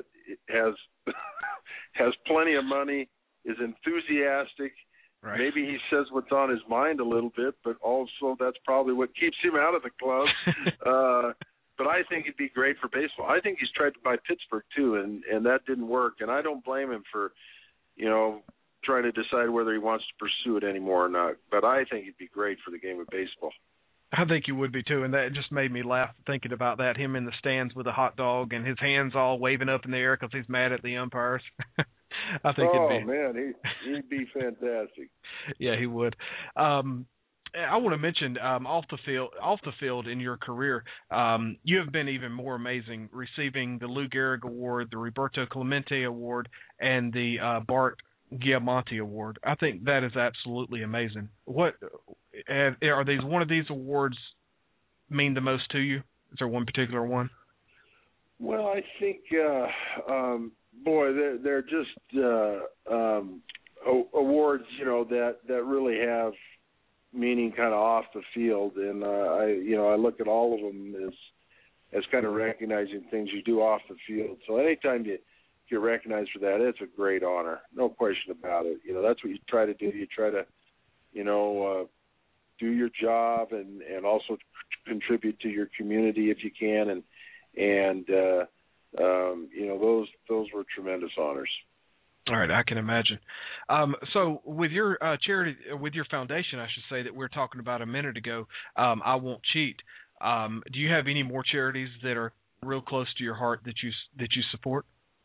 has plenty of money, is enthusiastic. Right. Maybe he says what's on his mind a little bit, but also that's probably what keeps him out of the club. But I think it'd be great for baseball. I think he's tried to buy Pittsburgh too, and that didn't work. And I don't blame him for, trying to decide whether he wants to pursue it anymore or not. But I think it'd be great for the game of baseball. I think he would be too, and that just made me laugh thinking about that. Him in the stands with a hot dog and his hands all waving up in the air because he's mad at the umpires. I think he'd be fantastic. Yeah, he would. I want to mention off the field in your career, you have been even more amazing, receiving the Lou Gehrig Award, the Roberto Clemente Award, and the Bart Giamatti Award. I think that is absolutely amazing. What are these? One of these awards mean the most to you? Is there one particular one? Well, I think, they're just awards, that really have meaning kind of off the field, and I look at all of them as kind of recognizing things you do off the field. So anytime you get recognized for that, it's a great honor, no question about it. That's what you try to do. You try to, do your job and also contribute to your community if you can, and those were tremendous honors. All right, I can imagine. So with your charity, with your foundation, I should say, that we were talking about a minute ago, I Won't Cheat. Do you have any more charities that are real close to your heart that you support?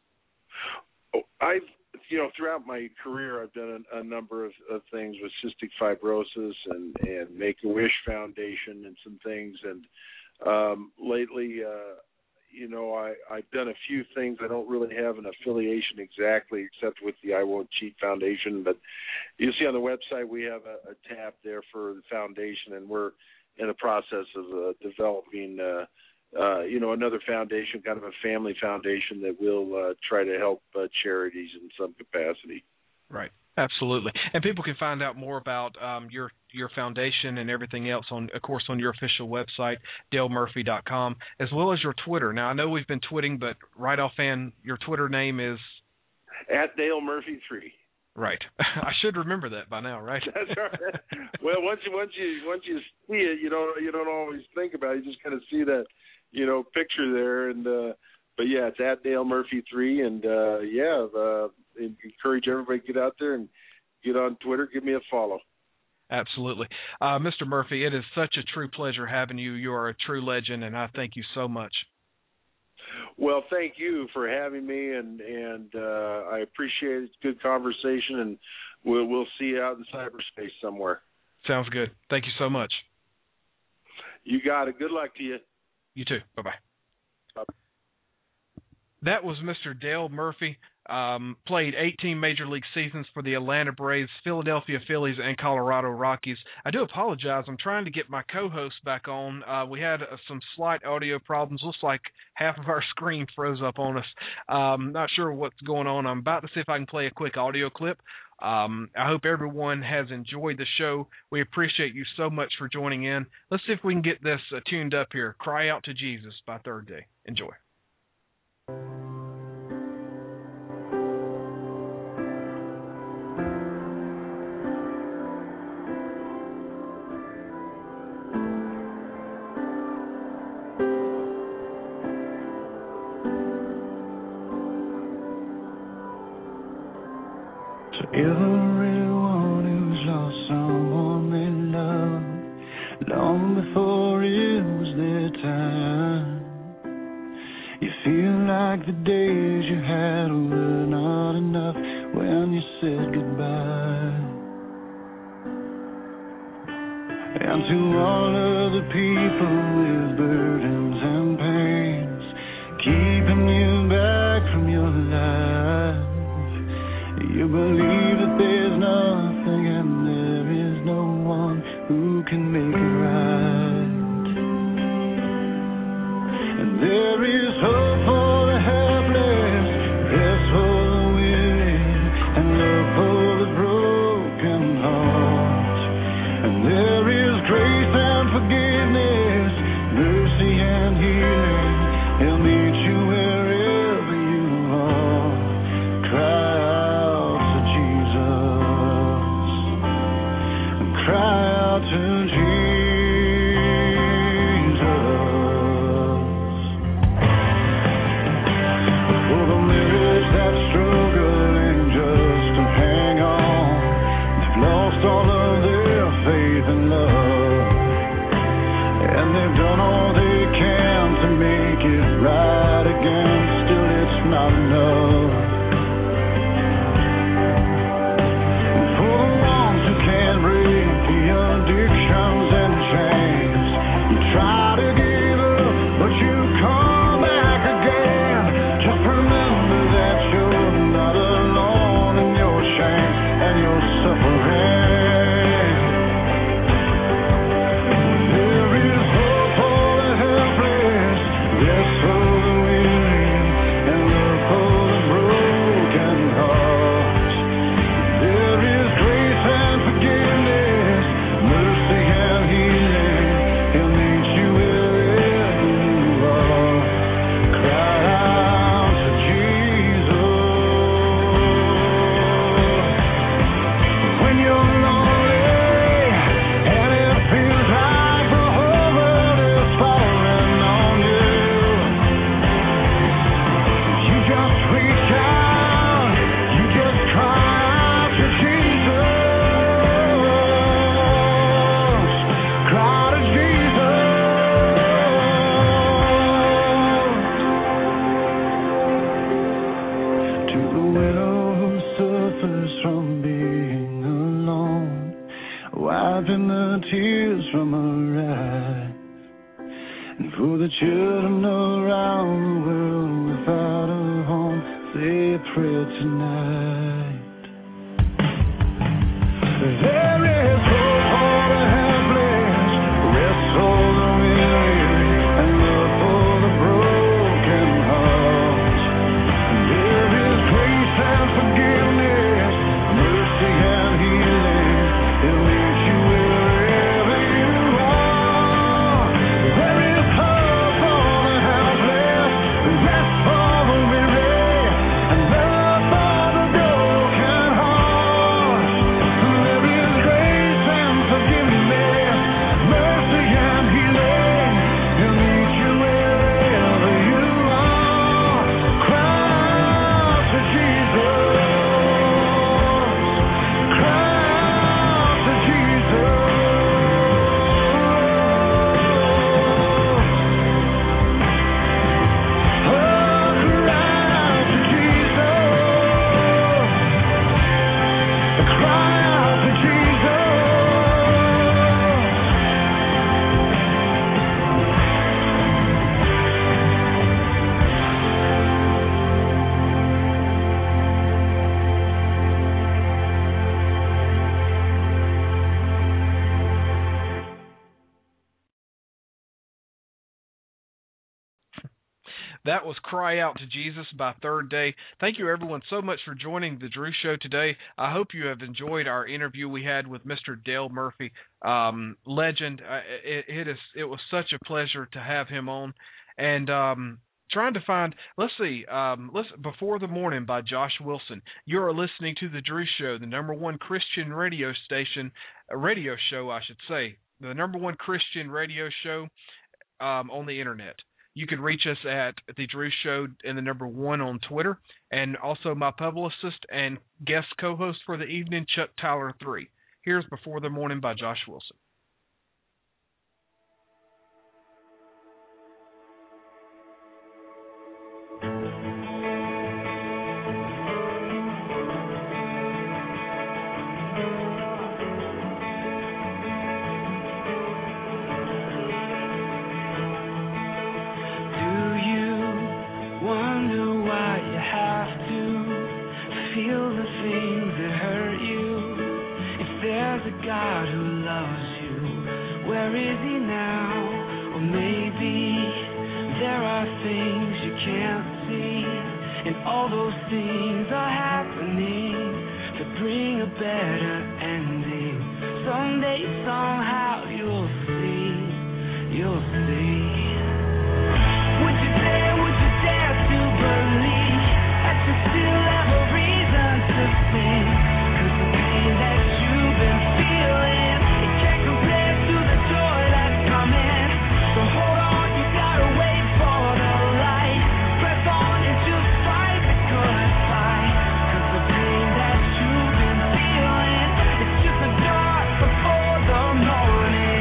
Throughout my career, I've done a number of things with cystic fibrosis and Make-A-Wish Foundation and some things. And lately, I've done a few things. I don't really have an affiliation exactly, except with the I Won't Cheat Foundation. But you see on the website we have a tab there for the foundation, and we're in the process of developing another foundation, kind of a family foundation that will try to help charities in some capacity. Right. Absolutely. And people can find out more about your foundation and everything else on your official website, DaleMurphy.com, as well as your Twitter. Now, I know we've been twitting, but right offhand, your Twitter name is? @DaleMurphy3. Right. I should remember that by now, right? That's right. Well, once you see it, you don't always think about it. You just kind of see that, picture there, and but yeah, it's at Dale Murphy 3, and encourage everybody to get out there and get on Twitter. Give me a follow. Absolutely. Mr. Murphy, it is such a true pleasure having you. You are a true legend, and I thank you so much. Well, thank you for having me, and I appreciate it. It's a good conversation, and we'll see you out in cyberspace somewhere. Sounds good. Thank you so much. You got it. Good luck to you. You too. Bye-bye. Bye. That was Mr. Dale Murphy. Played 18 Major League seasons for the Atlanta Braves, Philadelphia Phillies, and Colorado Rockies. I do apologize. I'm trying to get my co-host back on. We had some slight audio problems. Looks like half of our screen froze up on us. Not sure what's going on. I'm about to see if I can play a quick audio clip. I hope everyone has enjoyed the show. We appreciate you so much for joining in. Let's see if we can get this tuned up here. Cry Out to Jesus by Third Day. Enjoy. Everyone who's lost someone they love, long before it was their time. You feel like the days you had were not enough when you said goodbye. And to all of the people with burdens and pains, keeping you back from your life, you believe that there's nothing and there is no one who can make it right. And there is hope for the helpless, rest for the weary, and love for the broken heart. And there is grace and forgiveness, mercy and healing. He'll meet you wherever you are. Cry out to Jesus. Cry out to Jesus. For the mirrors that struggling just to hang on, they've lost all of their faith and love, and they've done all they can to make it right again. Still, it's not enough. And for the ones who can't break the addictions and chains, you try to give up, but you come back again. Just remember that you're not alone in your shame and your suffering. There is hope for the helpless, rest for the weary, and love for the broken heart. There is grace and forgiveness, mercy and healing. He'll meet you wherever you are. Cry out to Jesus. When you're lonely and it feels like the whole world is falling on you, you just reach out, you just cry out to Jesus. Cry to Jesus. To the widow who suffers from being alone, wiping the tears from her eyes, and for the children around the world without a home, say a prayer tonight. There is hope for the helpless, rest for the weary, and love for the broken heart. There is grace and forgiveness, mercy and healing. He'll meet you wherever you are. There is hope for the helpless, rest for the weary, and love for the That was Cry Out to Jesus by Third Day. Thank you, everyone, so much for joining the Drew Show today. I hope you have enjoyed our interview we had with Mr. Dale Murphy, legend. It was such a pleasure to have him on. And trying to find, let's see, Before the Morning by Josh Wilson. You're listening to the Drew Show, the #1 Christian radio show, I should say. The #1 Christian radio show on the internet. You can reach us at The Drew Show and the #1 on Twitter, and also my publicist and guest co-host for the evening, Chuck Tyler 3. Here's Before the Morning by Josh Wilson. God who loves you, where is he now? Or maybe there are things you can't see, and all those things are happening to bring a better ending. Someday, somehow, you'll see. Would you dare to believe that you still have a reason to sing? 'Cause the pain that you've been feeling, it can't compare to the joy that's coming. So hold on, you gotta wait for the light. Press on and just fight the good fight. 'Cause the pain that you've been feeling, it's just the dark before the morning.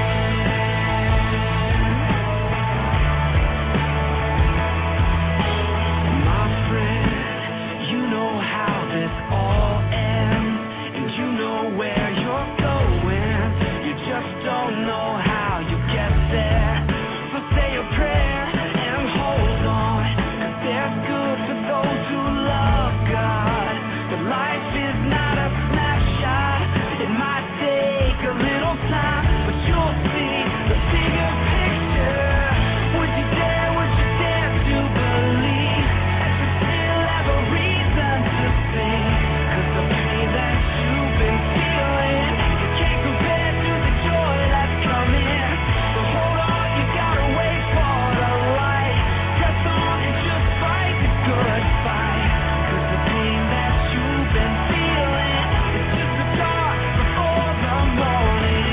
My friend, you know how this all ends, and you know where you're going. You just don't know how you get there. So say a prayer and hold on, 'cause there's good for those who love God. But life is not a snapshot. It might take a little time, but you'll see the bigger picture. Would you dare to believe that you still have a reason to sing? 'Cause the pain that you've been feeling, it can't compare to the joy that's coming. So hold on, you gotta wait for the light. Press on and just fight the good fight. 'Cause the pain that you've been feeling, it's just the dark before the morning.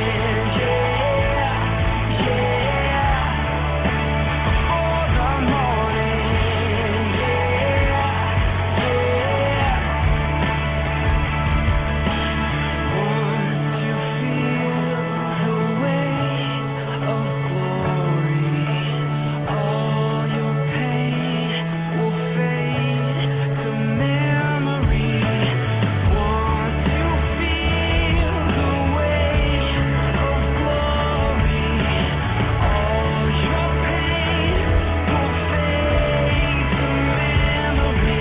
Before the morning. Once you feel the weight of glory, all your pain will fade to memory. Once you feel the weight of glory, all your pain will fade to memory.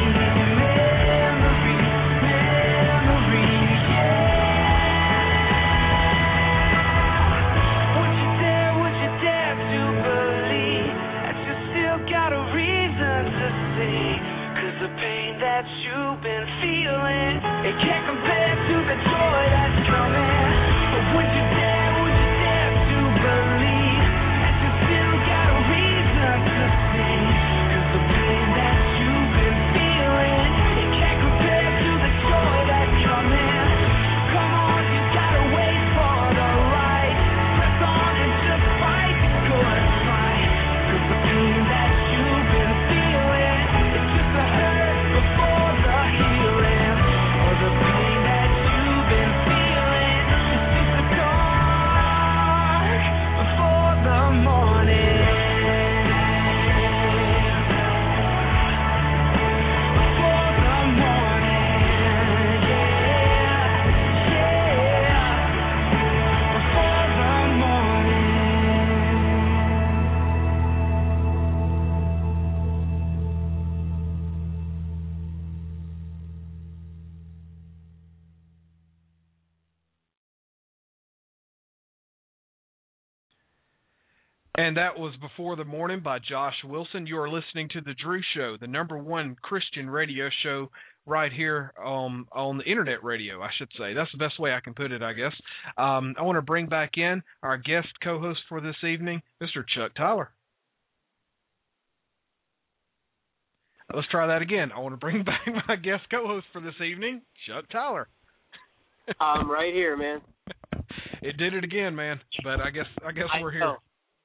Would you dare to believe that you still got a reason to sing? 'Cause the pain that you've been feeling, it can't compare to the joy that's coming. But would you dare to believe that you still got a reason to sing? 'Cause the pain that you've been feeling, it can't compare to the joy that's coming. Come on, you gotta wait for the light. Press on and just fight the good fight. 'Cause the pain that you've been feeling, it's just the hurt before the healing. Or the pain that And that was Before the Morning by Josh Wilson. You are listening to The Drew Show, the #1 Christian radio show right here on the internet radio, I should say. That's the best way I can put it, I guess. I want to bring back in our guest co-host for this evening, Mr. Chuck Tyler. Let's try that again. I want to bring back my guest co-host for this evening, Chuck Tyler. I'm right here, man. It did it again, man. But I guess we're here.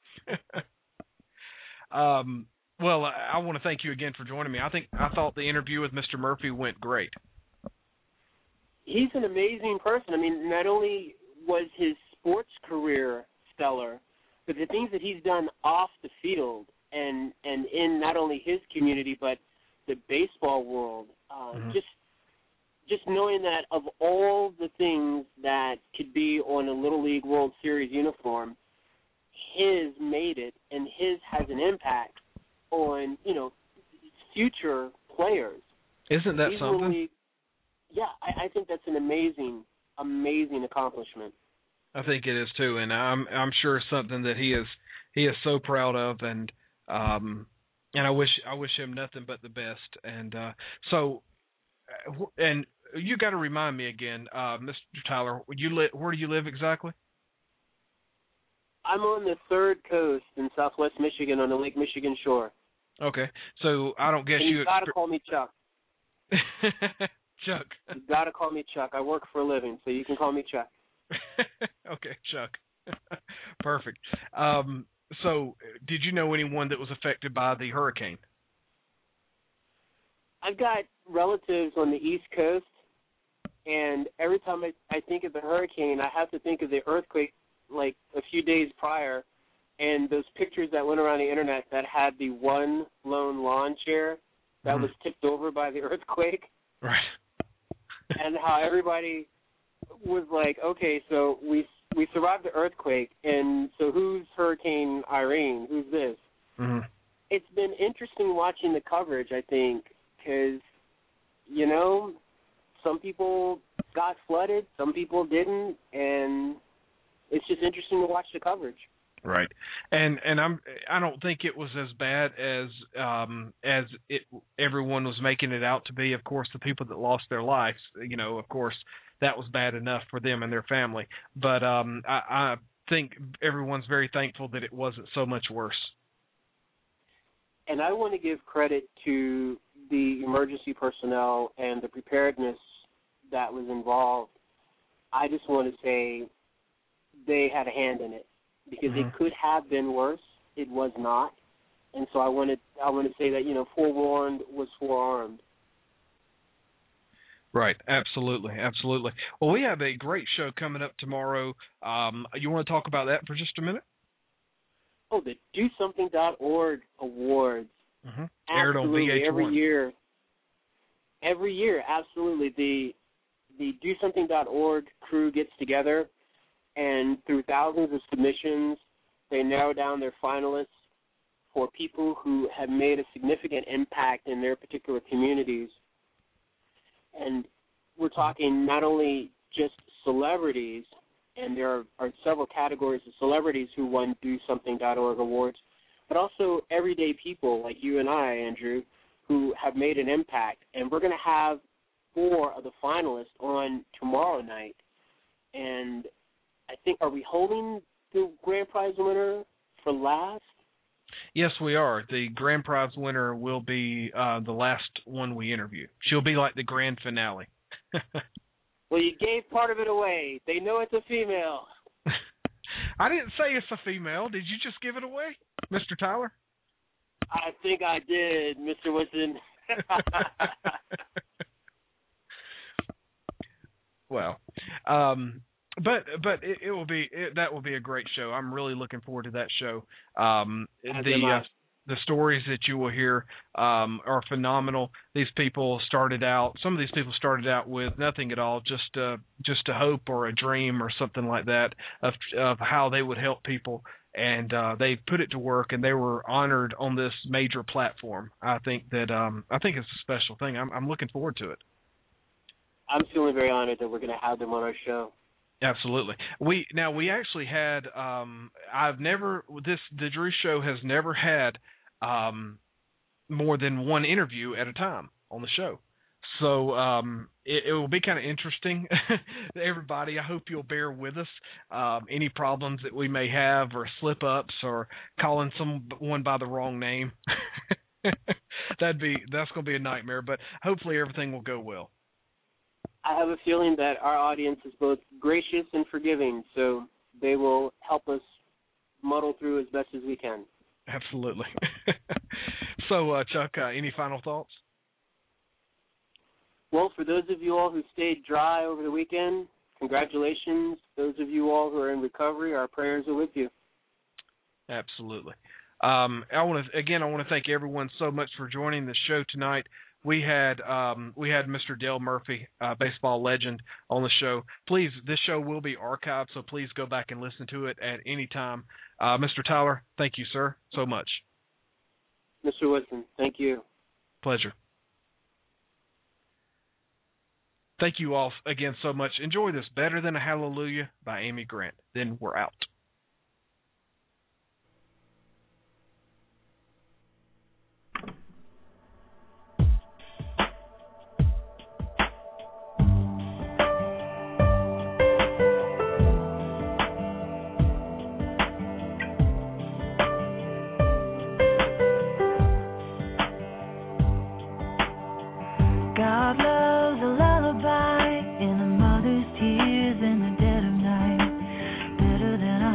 Well, I want to thank you again for joining me. I thought the interview with Mr. Murphy went great. He's an amazing person. I mean, not only was his sports career stellar, but the things that he's done off the field and in not only his community but the baseball world, just knowing that of all the things that could be on a Little League World Series uniform, his made it, and his has an impact on, future players. Isn't that something? I think that's an amazing accomplishment. I think it is too, and I'm sure it's something that he is so proud of, and I wish him nothing but the best. And and you got to remind me again, Mr. Tyler, where do you live exactly? I'm on the third coast in Southwest Michigan on the Lake Michigan shore. Okay, so I don't guess you got to call me Chuck. Chuck. You got to call me Chuck. I work for a living, so you can call me Chuck. Okay, Chuck. Perfect. So, did you know anyone that was affected by the hurricane? I've got relatives on the East Coast, and every time I think of the hurricane, I have to think of the earthquake like a few days prior, and those pictures that went around the internet that had the one lone lawn chair that was tipped over by the earthquake. Right. And how everybody was like, okay, so we survived the earthquake, and so who's Hurricane Irene? Who's this? Mm-hmm. It's been interesting watching the coverage, I think, because, some people got flooded, some people didn't, and it's just interesting to watch the coverage. Right, and I don't think it was as bad as everyone was making it out to be. Of course, the people that lost their lives, of course, that was bad enough for them and their family. But I think everyone's very thankful that it wasn't so much worse. And I want to give credit to the emergency personnel and the preparedness that was involved. I just want to say they had a hand in it, because it could have been worse. It was not. And so I want to say that, forewarned was forearmed. Right, absolutely. Well, we have a great show coming up tomorrow. You want to talk about that for just a minute? Oh, the DoSomething.org awards. Aired on VH1. Every year, absolutely. The DoSomething.org crew gets together, and through thousands of submissions, they narrow down their finalists for people who have made a significant impact in their particular communities. And we're talking not only just celebrities, and there are several categories of celebrities who won DoSomething.org awards, but also everyday people like you and I, Andrew, who have made an impact. And we're going to have 4 of the finalists on tomorrow night. And I think, are we holding the grand prize winner for last? Yes, we are. The grand prize winner will be the last one we interview. She'll be like the grand finale. Well, you gave part of it away. They know it's a female. I didn't say it's a female. Did you just give it away, Mr. Tyler? I think I did, Mr. Winston. Well, but it will be that will be a great show. I'm really looking forward to that show. The stories that you will hear are phenomenal. These people started out. Some of these people started out with nothing at all, just a hope or a dream or something like that of how they would help people, and they put it to work, and they were honored on this major platform. I think it's a special thing. I'm looking forward to it. I'm feeling very honored that we're going to have them on our show. Absolutely. We actually had the Drew Show has never had more than one interview at a time on the show. So it will be kind of interesting. Everybody, I hope you'll bear with us. Any problems that we may have, or slip ups, or calling someone by the wrong name, that's going to be a nightmare. But hopefully everything will go well. I have a feeling that our audience is both gracious and forgiving, so they will help us muddle through as best as we can. Absolutely. So, Chuck, any final thoughts? Well, for those of you all who stayed dry over the weekend, congratulations. Those of you all who are in recovery, our prayers are with you. Absolutely. I want to thank everyone so much for joining the show tonight. We had Mr. Dale Murphy, baseball legend, on the show. Please, this show will be archived, so please go back and listen to it at any time. Mr. Tyler, thank you, sir, so much. Mr. Woodson, thank you. Pleasure. Thank you all again so much. Enjoy this Better Than a Hallelujah by Amy Grant. Then we're out. God loves a lullaby in a mother's tears in the dead of night, better than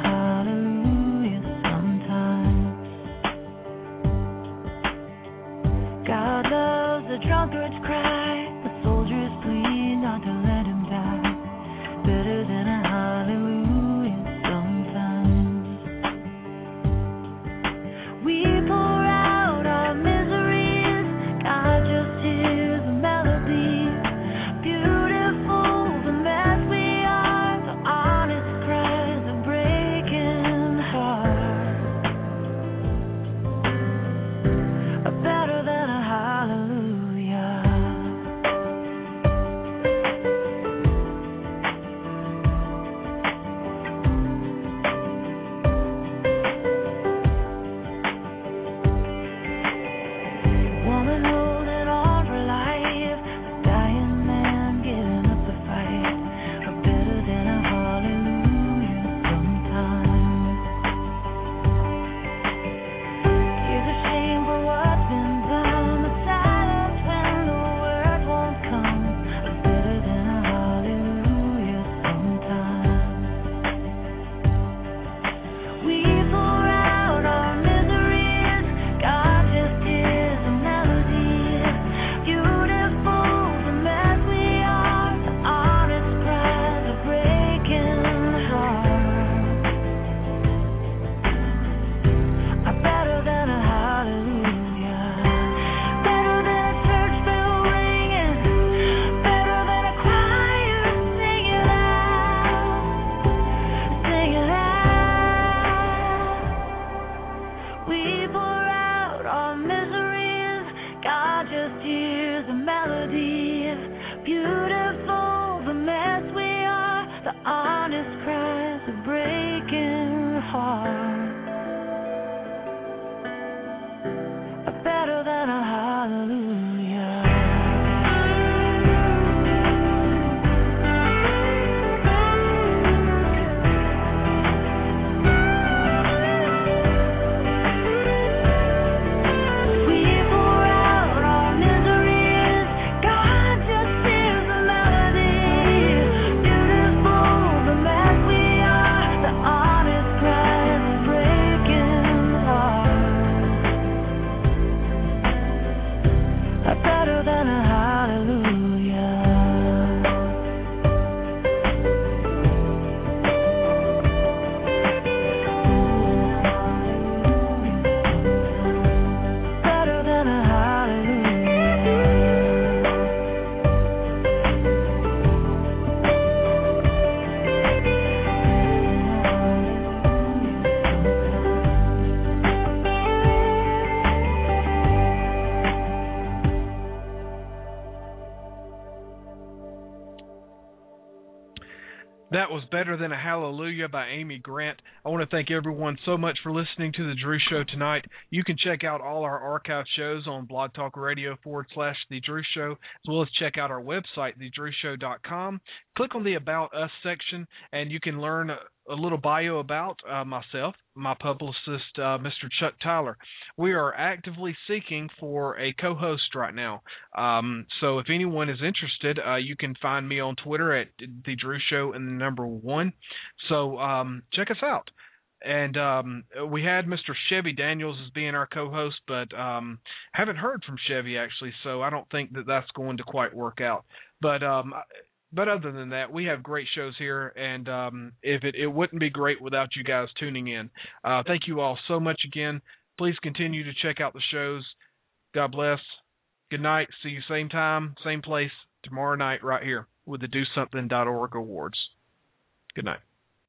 That was Better Than a Hallelujah by Amy Grant. I want to thank everyone so much for listening to The Drew Show tonight. You can check out all our archive shows on Blog Talk Radio /The Drew Show, as well as check out our website, thedrewshow.com. Click on the About Us section, and you can learn a little bio about myself, my publicist, Mr. Chuck Tyler. We are actively seeking for a co-host right now. So if anyone is interested, you can find me on Twitter at The Drew Show and the number 1. So check us out. And we had Mr. Chevy Daniels as being our co-host, but haven't heard from Chevy, actually, so I don't think that that's going to quite work out. But other than that, we have great shows here, and it wouldn't be great without you guys tuning in. Thank you all so much again. Please continue to check out the shows. God bless. Good night. See you same time, same place tomorrow night right here with the DoSomething.org awards. Good night.